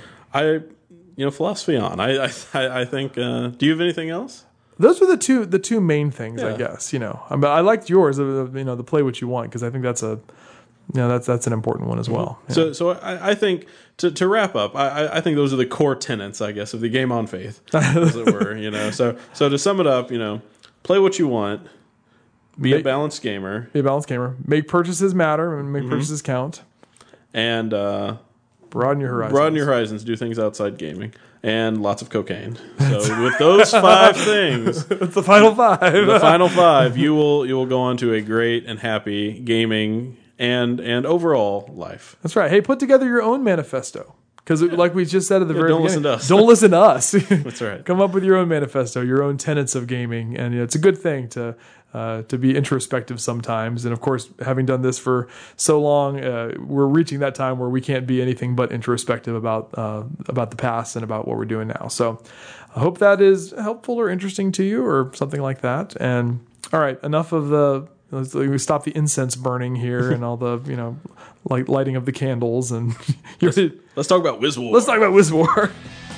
philosophy on. I think. Do you have anything else? Those were the two main things, I guess. But I liked yours. The play what you want, because I think that's that's an important one as well. Mm-hmm. So I think to wrap up, I think those are the core tenets, I guess, of the Game On Faith, as it were. So to sum it up, play what you want, be a balanced gamer, make purchases matter and make purchases count, and broaden your horizons. Do things outside gaming, and lots of cocaine. So with those 5 things, it's the final 5. The final 5, you will go on to a great and happy gaming and overall life. That's right. Hey, put together your own manifesto. Because like we just said at the very beginning, don't listen to us. Don't listen to us. That's right. Come up with your own manifesto, your own tenets of gaming, and it's a good thing to be introspective sometimes. And of course, having done this for so long, we're reaching that time where we can't be anything but introspective about the past and about what we're doing now. So I hope that is helpful or interesting to you, or something like that. And all right, enough of we stop the incense burning here and all the lighting of the candles, and let's talk about Wiz War. Let's talk about Wiz War.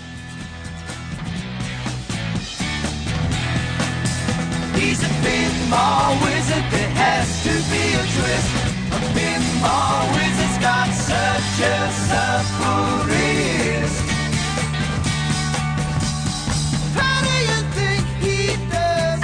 He's a pinball wizard, there has to be a twist. A pinball wizard's got such a supple wrist. How do you think he does?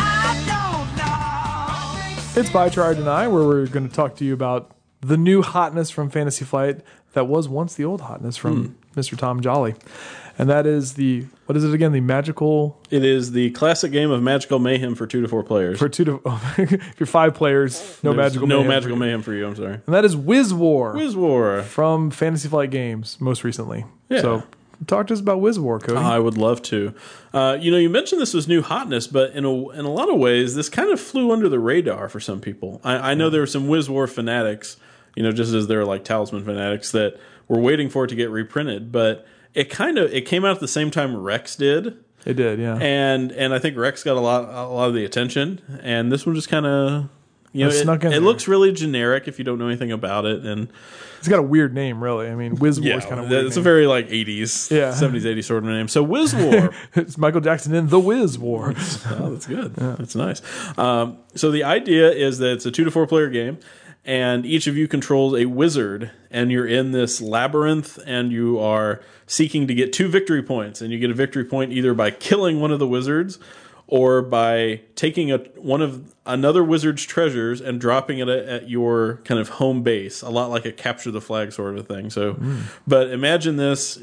I don't know. It's By Try or Deny, where we're going to talk to you about the new hotness from Fantasy Flight that was once the old hotness from Mr. Tom Jolly. And that is what is it again? The magical... It is the classic game of Magical Mayhem for 2 to 4 players. If you're 5 players, no magical mayhem for you, I'm sorry. And that is Wiz War. Wiz War. From Fantasy Flight Games, most recently. Yeah. So talk to us about Wiz War, Cody. I would love to. You mentioned this was new hotness, but in a lot of ways, this kind of flew under the radar for some people. I know there were some Wiz War fanatics, just as there are like Talisman fanatics, that were waiting for it to get reprinted, but it came out at the same time Rex did. It did, yeah. And I think Rex got a lot of the attention, and this one just kind of it looks really generic if you don't know anything about it, and it's got a weird name, really. I mean, Wiz War is kind of weird. It's a very like 80s, 70s, 80s sort of name. So Wiz War. It's Michael Jackson in The Wiz War. Oh, that's good. Yeah. That's nice. So the idea is that it's a 2 to 4 player game, and each of you controls a wizard, and you're in this labyrinth, and you are seeking to get 2 victory points, and you get a victory point either by killing one of the wizards or by taking another wizard's treasures and dropping it at your kind of home base, a lot like a capture the flag sort of thing. So, but imagine this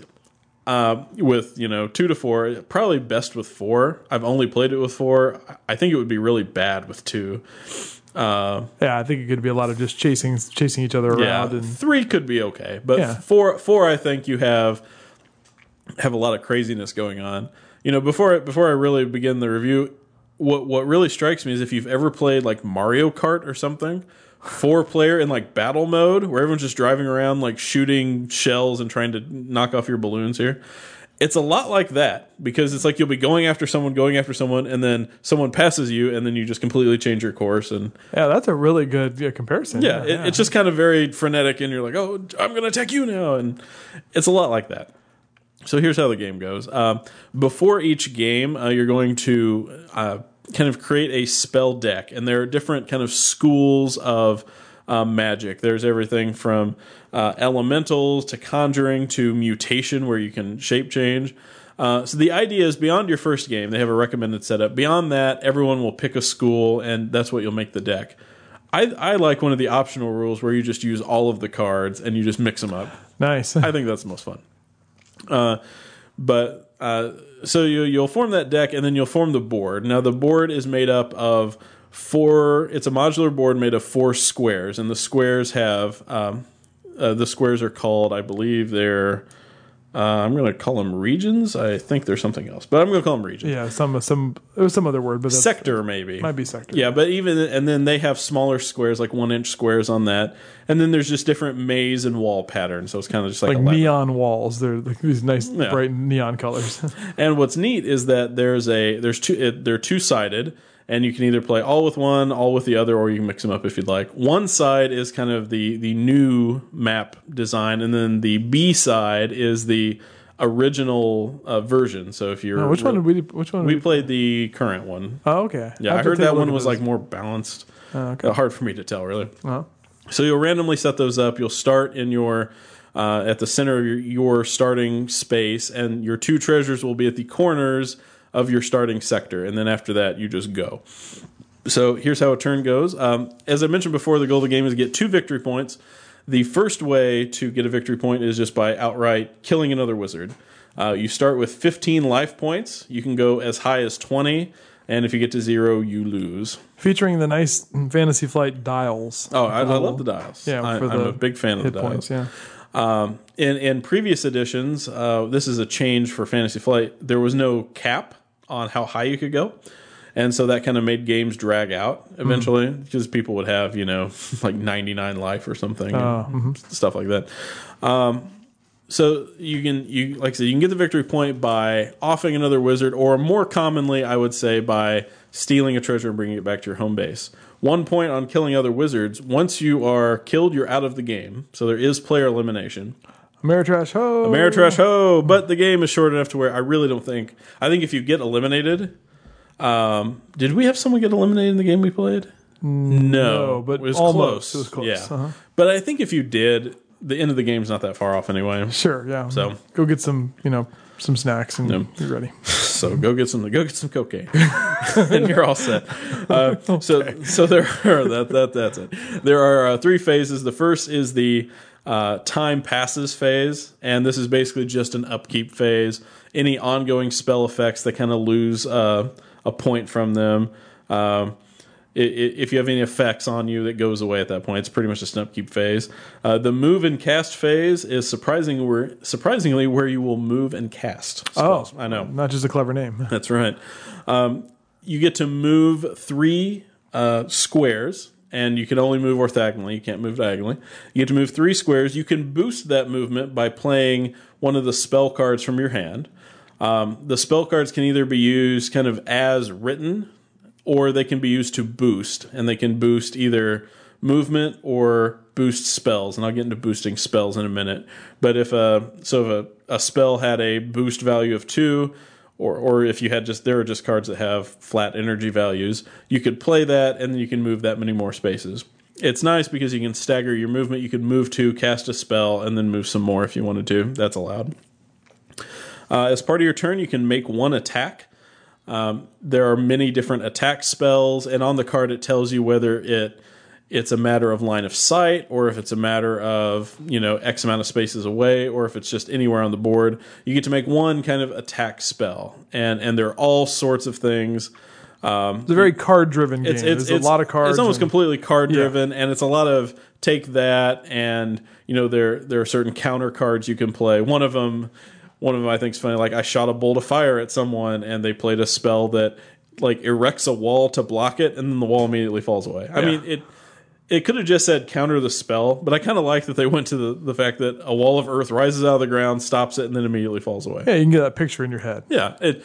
with 2 to 4, probably best with 4. I've only played it with 4. I think it would be really bad with 2. I think it could be a lot of just chasing each other around. And 3 could be okay, but 4 I think you have a lot of craziness going on. Before I really begin the review, what really strikes me is if you've ever played like Mario Kart or something, 4-player in like battle mode where everyone's just driving around like shooting shells and trying to knock off your balloons here. It's a lot like that, because it's like you'll be going after someone, and then someone passes you, and then you just completely change your course. And that's a really good comparison. It's just kind of very frenetic, and you're like, oh, I'm going to attack you now. And it's a lot like that. So here's how the game goes. Before each game, you're going to kind of create a spell deck, and there are different kind of schools of magic. There's everything from elementals to conjuring to mutation, where you can shape change. So the idea is beyond your first game, they have a recommended setup. Beyond that, everyone will pick a school, and that's what you'll make the deck. I like one of the optional rules where you just use all of the cards and you just mix them up. Nice. I think that's the most fun. So you'll form that deck, and then you'll form the board. Now, the board is made up of it's a modular board made of 4 squares, and the squares have, the squares are called, I believe they're, I'm going to call them regions. I think there's something else, but I'm going to call them regions. Yeah, there was some other word, but that's, Sector, maybe. might be sector. Yeah, but and then they have smaller squares, like 1-inch squares on that. And then there's just different maze and wall patterns. So it's kind of just like like neon walls. They're like these nice Yeah. bright neon colors. And what's neat is that they're two-sided, and you can either play all with one, all with the other, or you can mix them up if you'd like. One side is kind of the new map design, and then the B side is the original version. So if you're Which one? we played the current one. Oh, okay. Yeah, I heard that one was like more balanced. okay. Hard for me to tell, really. Uh-huh. So you'll randomly set those up. You'll start in your at the center of your starting space, and your 2 treasures will be at the corners of your starting sector, and then after that, you just go. So here's how a turn goes. As I mentioned before, the goal of the game is to get 2 victory points. The first way to get a victory point is just by outright killing another wizard. You start with 15 life points. You can go as high as 20, and if you get to 0, you lose. Featuring the nice Fantasy Flight dials. Oh, I love the dials. Yeah, I'm a big fan of the dials. Points, yeah. In previous editions, this is a change for Fantasy Flight. There was no cap on how high you could go, and so that kind of made games drag out eventually because people would have like 99 life or something, and stuff like that. So you like I said, you can get the victory point by offing another wizard, or more commonly, I would say, by stealing a treasure and bringing it back to your home base. 1 point on killing other wizards. Once you are killed, you're out of the game. So there is player elimination. Ameritrash ho! Ameritrash ho! But the game is short enough to where I really don't think... I think if you get eliminated... did we have someone get eliminated in the game we played? No, but it was almost. close. It was close. Yeah. Uh-huh. But I think if you did, the end of the game's not that far off anyway. Sure, yeah. So go get some snacks and be ready. So go get some cocaine, and you're all set. So there are that's it. There are 3 phases. The first is the time passes phase, and this is basically just an upkeep phase. Any ongoing spell effects that kind of lose a point from them. If you have any effects on you, that goes away at that point. It's pretty much just an upkeep phase. The move and cast phase is surprisingly where you will move and cast spells. I know. Not just a clever name. That's right. You get to move 3 squares, and you can only move orthogonally. You can't move diagonally. You get to move 3 squares. You can boost that movement by playing one of the spell cards from your hand. The spell cards can either be used kind of as written, or they can be used to boost, and they can boost either movement or boost spells, and I'll get into boosting spells in a minute. But if a spell had a boost value of 2, or if you had there are just cards that have flat energy values, you could play that, and then you can move that many more spaces. It's nice because you can stagger your movement. You could move 2, cast a spell, and then move some more if you wanted to. That's allowed. As part of your turn, you can make 1 attack. There are many different attack spells, and on the card it tells you whether it's a matter of line of sight, or if it's a matter of X amount of spaces away, or if it's just anywhere on the board. You get to make 1 kind of attack spell, and there are all sorts of things. It's a very card-driven game. There's a lot of cards. It's almost completely card-driven, and it's a lot of take that, and there are certain counter cards you can play. One of them I think is funny. Like, I shot a bolt of fire at someone, and they played a spell that like erects a wall to block it, and then the wall immediately falls away. I mean, it could have just said counter the spell, but I kind of like that they went to the fact that a wall of earth rises out of the ground, stops it, and then immediately falls away. Yeah, you can get that picture in your head. Yeah, it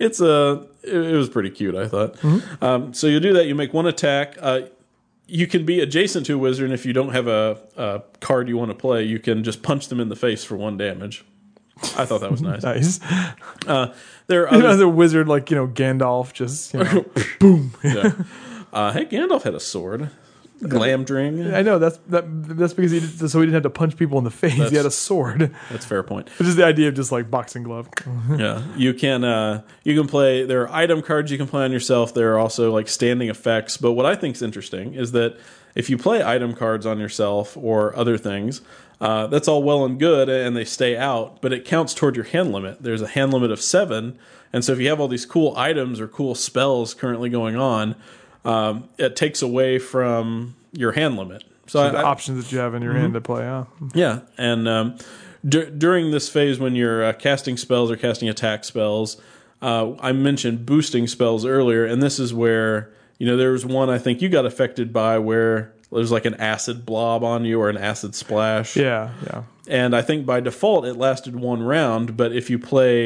was pretty cute, I thought. Mm-hmm. So you do that. You make 1 attack. You can be adjacent to a wizard, and if you don't have a card you want to play, you can just punch them in the face for 1 damage. I thought that was nice. Nice. There are the wizard, like Gandalf, just boom. Yeah. Hey, Gandalf had a sword. Glamdring. I know that's because he didn't have to punch people in the face. He had a sword, That's a fair point. which is the idea of just like boxing glove. Yeah, you can play. There are item cards you can play on yourself. There are also like standing effects. But what I think is interesting is that if you play item cards on yourself or other things, that's all well and good, and they stay out. But it counts toward your hand limit. There's a hand limit of 7, and so if you have all these cool items or cool spells currently going on, it takes away from your hand limit. So The options that you have in your hand to play. yeah, and during this phase when you're casting spells or casting attack spells, I mentioned boosting spells earlier, and this is where, there was one I think you got affected by where there's like an acid blob on you or an acid splash. Yeah. And I think by default it lasted 1 round, but if you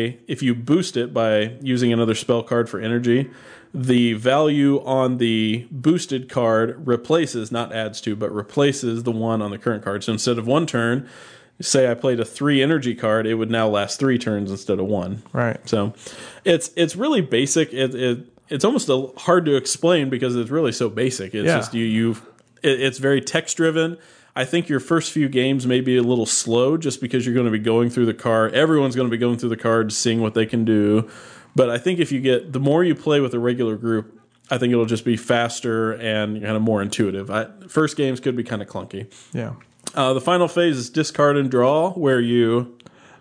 boost it by using another spell card for energy, the value on the boosted card replaces, not adds to, but replaces the one on the current card. So instead of 1 turn, say I played a 3 energy card, it would now last 3 turns instead of 1. Right. So it's really basic. It's almost hard to explain because it's really so basic. It's just it's very text driven. I think your first few games may be a little slow just because you're going to be going through the card. Everyone's going to be going through the cards, seeing what they can do. But I think if the more you play with a regular group, I think it'll just be faster and kind of more intuitive. First games could be kind of clunky. Yeah. The final phase is discard and draw, where you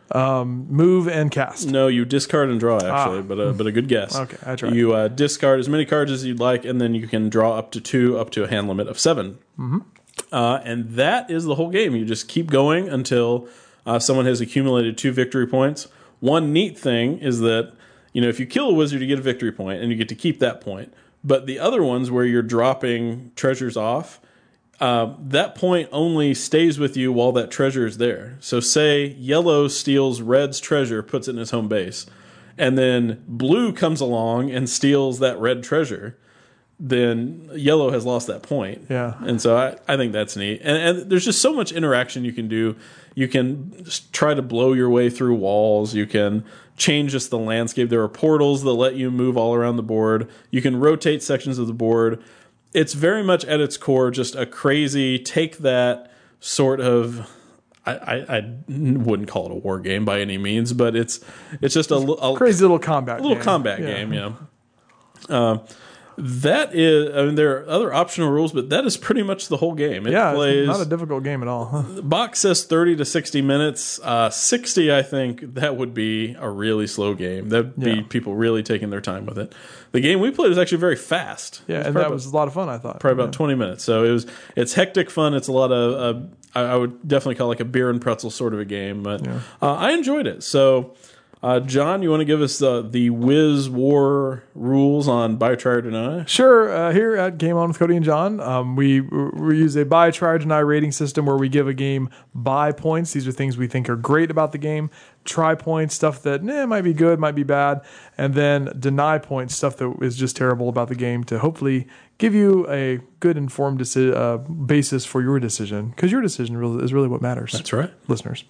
move and cast. No, you discard and draw actually, but a good guess. Okay, I tried. You discard as many cards as you'd like, and then you can draw up to 2, up to a hand limit of 7. Mm-hmm. And that is the whole game. You just keep going until someone has accumulated 2 victory points. One neat thing is that if you kill a wizard, you get a victory point, and you get to keep that point. But the other ones where you're dropping treasures off, that point only stays with you while that treasure is there. So say yellow steals red's treasure, puts it in his home base, and then blue comes along and steals that red treasure, then yellow has lost that point. Yeah. And so I think that's neat. And there's just so much interaction you can do. You can try to blow your way through walls. You can change just the landscape. There are portals that let you move all around the board. You can rotate sections of the board. It's very much at its core just a crazy, take that sort of, I wouldn't call it a war game by any means, but it's just a crazy little combat game, yeah. That is, there are other optional rules, but that is pretty much the whole game. It plays, it's not a difficult game at all. The box says 30 to 60 minutes. 60, I think, that would be a really slow game. That would be people really taking their time with it. The game we played was actually very fast. Yeah, and that was a lot of fun, I thought. Probably about 20 minutes. So it's hectic fun. It's a lot of, I would definitely call it like a beer and pretzel sort of a game. But I enjoyed it. So... John, you want to give us the Wiz War rules on Buy, Try, or Deny? Sure. Here at Game On with Cody and John, we use a Buy, Try, or Deny rating system where we give a game buy points. These are things we think are great about the game. Try points, stuff that might be good, might be bad. And then deny points, stuff that is just terrible about the game, to hopefully give you a good informed basis for your decision. Because your decision is really what matters. That's right. Listeners.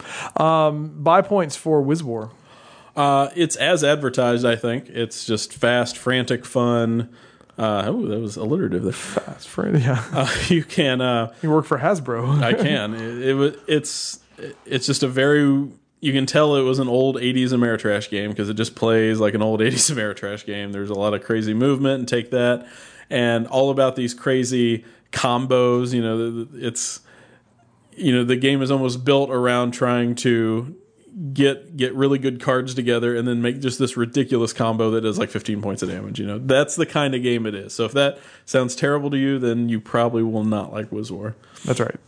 Buy points for Wiz War. It's as advertised, I think. It's just fast, frantic fun. That was alliterative there. Fast, frantic, yeah. You can... you work for Hasbro. I can. It's just a very... You can tell it was an old 80s Ameritrash game because it just plays like an old 80s Ameritrash game. There's a lot of crazy movement, and take that. And all about these crazy combos. It's... the game is almost built around trying to... get really good cards together and then make just this ridiculous combo that does like 15 points of damage. That's the kind of game it is. So if that sounds terrible to you, then you probably will not like Wiz War. That's right.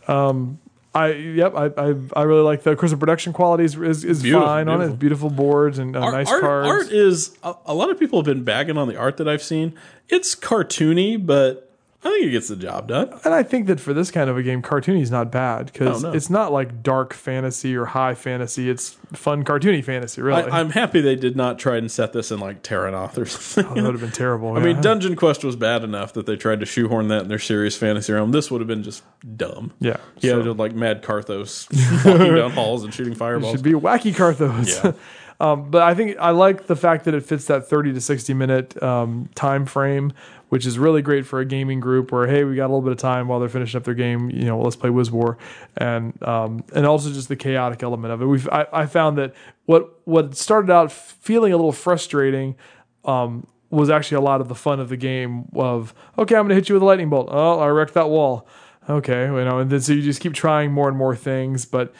I really like the Crystal production quality is fine on it. Beautiful boards and nice cards. Art is a lot of people have been bagging on the art that I've seen. It's cartoony, but I think it gets the job done. And I think that for this kind of a game, cartoony is not bad because it's not like dark fantasy or high fantasy. It's fun cartoony fantasy, really. I'm happy they did not try and set this in like Terranoth or something. That would have been terrible. I mean, Dungeon Quest was bad enough that they tried to shoehorn that in their serious fantasy realm. This would have been just dumb. Yeah. Yeah, like Mad Carthos walking down halls and shooting fireballs. It should be Wacky Carthos. Yeah. But I think I like the fact that it fits that 30 to 60 minute time frame, which is really great for a gaming group where, hey, we got a little bit of time while they're finishing up their game, let's play Wiz War. And also just the chaotic element of it. I found that what started out feeling a little frustrating was actually a lot of the fun of the game of, okay, I'm going to hit you with a lightning bolt. Oh, I wrecked that wall. Okay, and then so you just keep trying more and more things. But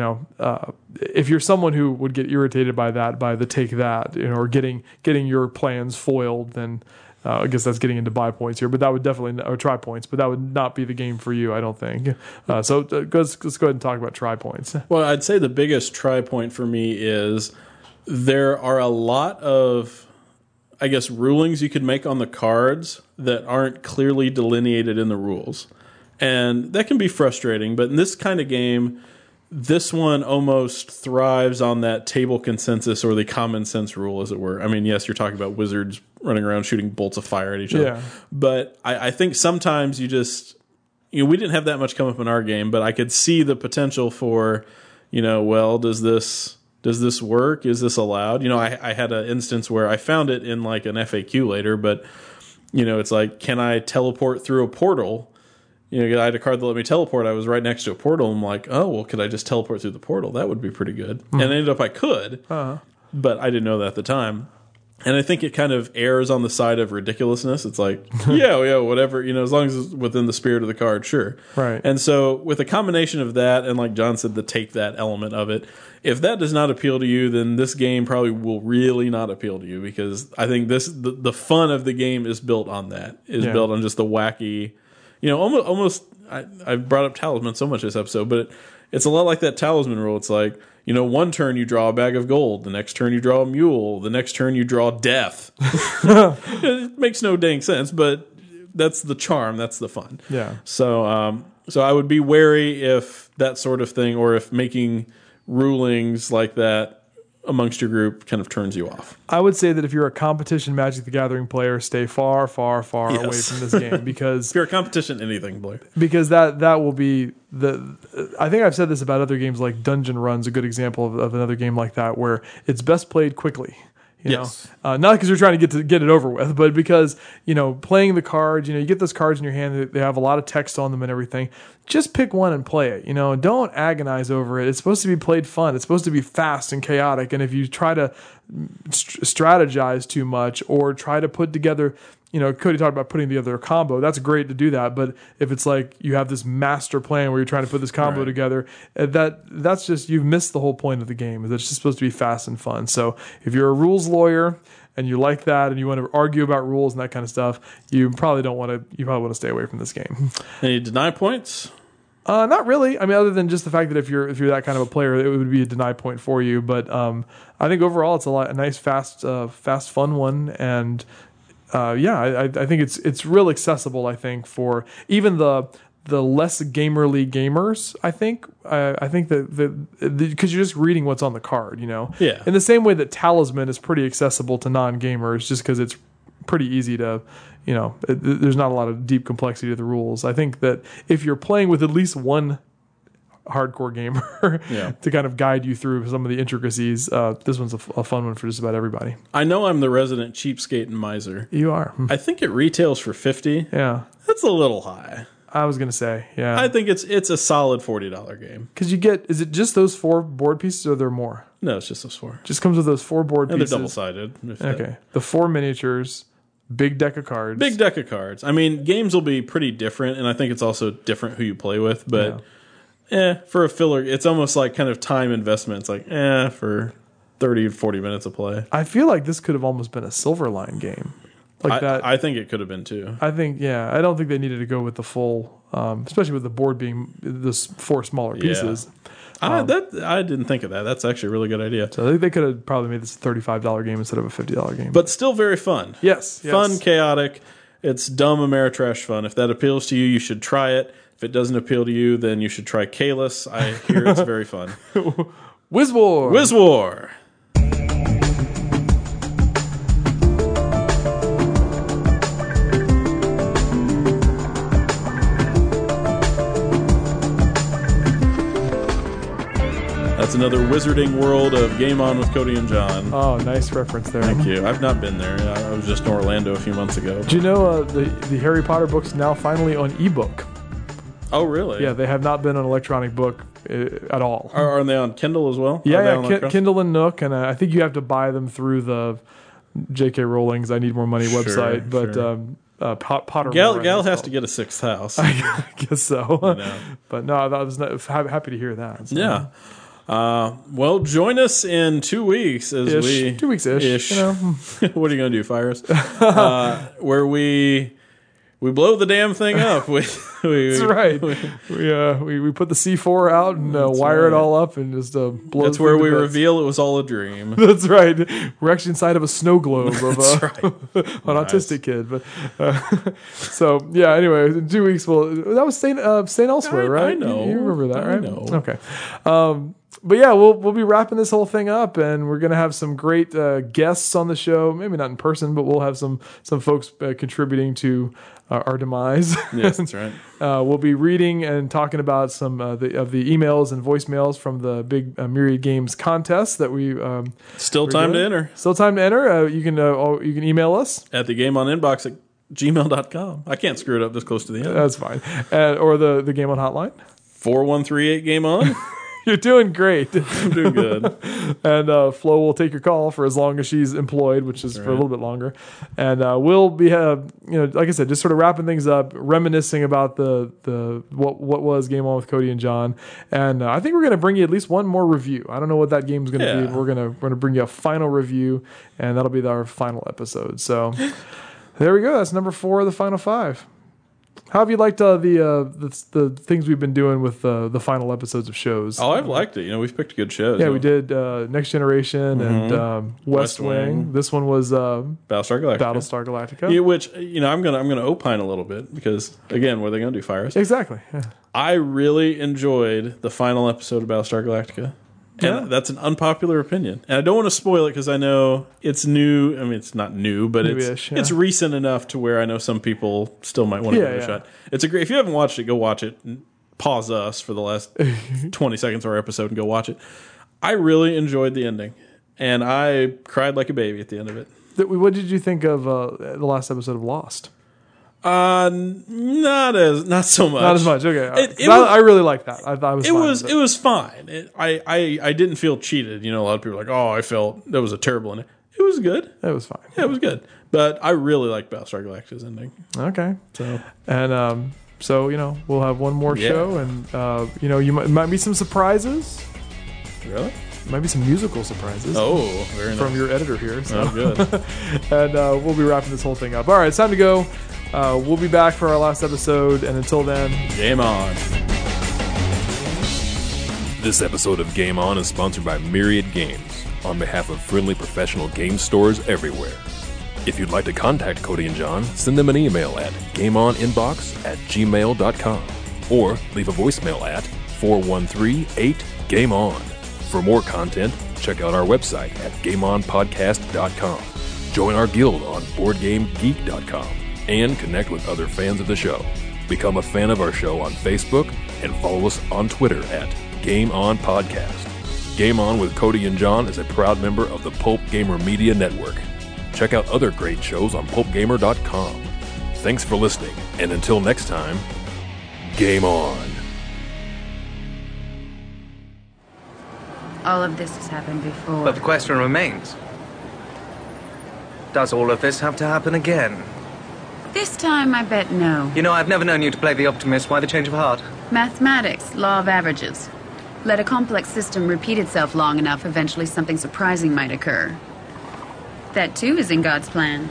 if you're someone who would get irritated by the take that, or getting your plans foiled, then I guess that's getting into buy points here. But that would definitely, or try points. But that would not be the game for you, I don't think. Let's go ahead and talk about try points. Well, I'd say the biggest try point for me is there are a lot of, I guess, rulings you could make on the cards that aren't clearly delineated in the rules. And that can be frustrating, but in this kind of game, this one almost thrives on that table consensus or the common sense rule, as it were. I mean, yes, you're talking about wizards running around shooting bolts of fire at each other. Yeah. But I think sometimes you just, we didn't have that much come up in our game, but I could see the potential for, well, does this work? Is this allowed? I had an instance where I found it in like an FAQ later, but, it's like, can I teleport through a portal? I had a card that let me teleport. I was right next to a portal. I'm like, oh, well, could I just teleport through the portal? That would be pretty good. And it ended up I could, but I didn't know that at the time. And I think it kind of errs on the side of ridiculousness. It's like, yeah, whatever, as long as it's within the spirit of the card, sure. Right. And so with a combination of that and, like John said, the take that element of it, if that does not appeal to you, then this game probably will really not appeal to you, because I think the fun of the game is built on that, built on just the wacky, almost I've brought up Talisman so much this episode, but it's a lot like that Talisman rule. It's like, one turn you draw a bag of gold, the next turn you draw a mule, the next turn you draw death. It makes no dang sense, but that's the charm, that's the fun. Yeah. So I would be wary if that sort of thing, or if making rulings like that amongst your group kind of turns you off. I would say that if you're a competition Magic the Gathering player, stay far, far, far away from this game, because if you're a competition anything, Blake. Because that will be I think I've said this about other games, like Dungeon Run's a good example of another game like that, where it's best played quickly. Yes. Not because you're trying to get it over with, but because, playing the cards, you get those cards in your hand, they have a lot of text on them and everything. Just pick one and play it. Don't agonize over it. It's supposed to be played fun. It's supposed to be fast and chaotic. And if you try to strategize too much, or try to put together, Cody talked about putting together a combo. That's great to do that. But if it's like you have this master plan where you're trying to put this combo together, that's just, you've missed the whole point of the game. It's just supposed to be fast and fun. So if you're a rules lawyer and you like that, and you want to argue about rules and that kind of stuff, you probably want to stay away from this game. Any deny points? Not really. I mean, other than just the fact that if you're that kind of a player, it would be a deny point for you. But I think overall it's a nice, fast, fun one. And I think it's real accessible, I think, for even the less gamerly gamers. I think that because you're just reading what's on the card, Yeah. In the same way that Talisman is pretty accessible to non-gamers, just because it's pretty easy to, there's not a lot of deep complexity to the rules. I think that if you're playing with at least one hardcore gamer to kind of guide you through some of the intricacies, this one's a fun one for just about everybody. I know I'm the resident cheapskate and miser. You are. I think it retails for $50. Yeah. That's a little high. I was going to say, yeah. I think it's a solid $40 game. Because is it just those 4 board pieces, or are there more? No, it's just those 4. Just comes with those 4 board And pieces. they're double-sided. Okay. The 4 miniatures, big deck of cards. Big deck of cards. I mean, games will be pretty different, and I think it's also different who you play with, but for a filler, it's almost like kind of time investment. It's like, for 30 or 40 minutes of play. I feel like this could have almost been a Silverline game. I think it could have been too. I think, I don't think they needed to go with the full, especially with the board being this 4 smaller pieces. I didn't think of that. That's actually a really good idea. So they could have probably made this a $35 game instead of a $50 game. But still very fun. Yes. Fun, chaotic. It's dumb Ameritrash fun. If that appeals to you, you should try it. If it doesn't appeal to you, then you should try Kalis. I hear it's very fun. Wiz War! Wiz War! That's another wizarding world of Game On with Cody and John. Oh, nice reference there. Thank you. I've not been there. I was just in Orlando a few months ago. Do you know the Harry Potter books now finally on ebook? Oh, really? Yeah, they have not been an electronic book at all. Are they on Kindle as well? Yeah, Kindle and Nook, and I think you have to buy them through the J.K. Rowling's I Need More Money website. But Potter Gal has to get a sixth house. I guess so. know. But no, I was happy to hear that. So. Yeah. Well, join us in 2 weeks as we 2 weeks ish. You know? What are you gonna do? Fire us? Where we blow the damn thing up. That's right. We put the C4 out and wire it all up and just blow. That's where we reveal it was all a dream. That's right. We're actually inside of a snow globe of an autistic kid. But so yeah. Anyway, in 2 weeks, that was Saint Elsewhere, right? I know. You remember that, right? I know. Okay. But yeah, we'll be wrapping this whole thing up, and we're gonna have some great guests on the show. Maybe not in person, but we'll have some folks contributing to our demise. Yes, that's right. We'll be reading and talking about some of the emails and voicemails from the big Myriad Games contest that we Still time to enter. Still time to enter. You can email us At the Game On Inbox at gmail.com. I can't screw it up this close to the end. That's fine. Or the Game On hotline. 4138 Game On. You're doing great. I'm doing good. And Flo will take your call for as long as she's employed, which is for a little bit longer. And we'll be, like I said, just sort of wrapping things up, reminiscing about the what was Game On with Cody and John. And I think we're going to bring you at least one more review. I don't know what that game's going to be. But we're going to bring you a final review, and that'll be our final episode. So there we go. That's number 4 of the final 5. How have you liked the things we've been doing with the final episodes of shows? Oh, I've liked it. We've picked good shows. Yeah, we did Next Generation and West Wing. This one was Battlestar Galactica. Yeah, which I'm gonna opine a little bit because again, what are they gonna do? Fire us? Exactly. Yeah. I really enjoyed the final episode of Battlestar Galactica. And that's an unpopular opinion. And I don't want to spoil it because I know it's new. I mean, it's not new, but it's recent enough to where I know some people still might want to give it a shot. It's a great. If you haven't watched it, go watch it. Pause us for the last 20 seconds of our episode and go watch it. I really enjoyed the ending, and I cried like a baby at the end of it. What did you think of the last episode of Lost? Not so much. Not as much. Okay, I really liked that. I thought it was fine. I didn't feel cheated. A lot of people are like, oh, I felt that was a terrible ending. It was good. It was fine. Yeah, it was good. But I really like Battlestar Galactica's ending. Okay. So we'll have one more show, and you might be some surprises. Really? Might be some musical surprises. Oh, very nice. From your editor here. So. Oh, good. And we'll be wrapping this whole thing up. All right, it's time to go. We'll be back for our last episode, and until then, Game On. This episode of Game On is sponsored by Myriad Games, on behalf of friendly professional game stores everywhere. If you'd like to contact Cody and John, send them an email at gameoninbox@gmail.com or leave a voicemail at 413-8-GAME-ON. For more content, check out our website at GameOnPodcast.com. Join our guild on BoardGameGeek.com and connect with other fans of the show. Become a fan of our show on Facebook and follow us on Twitter at Game On Podcast. Game On with Cody and John is a proud member of the Pulp Gamer Media Network. Check out other great shows on PulpGamer.com. Thanks for listening, and until next time, Game On. All of this has happened before. But the question remains. Does all of this have to happen again? This time, I bet no. I've never known you to play the optimist. Why the change of heart? Mathematics, law of averages. Let a complex system repeat itself long enough, eventually something surprising might occur. That, too, is in God's plan.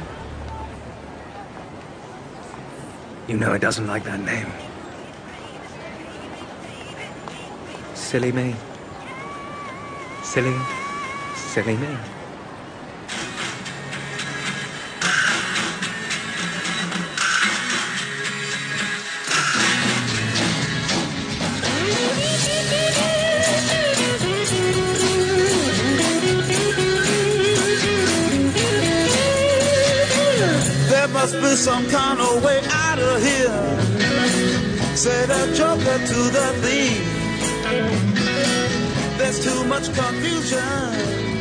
It doesn't like that name. Silly me. Silly me. There must be some kind of way out of here, said a joker to the thief. there's too much confusion.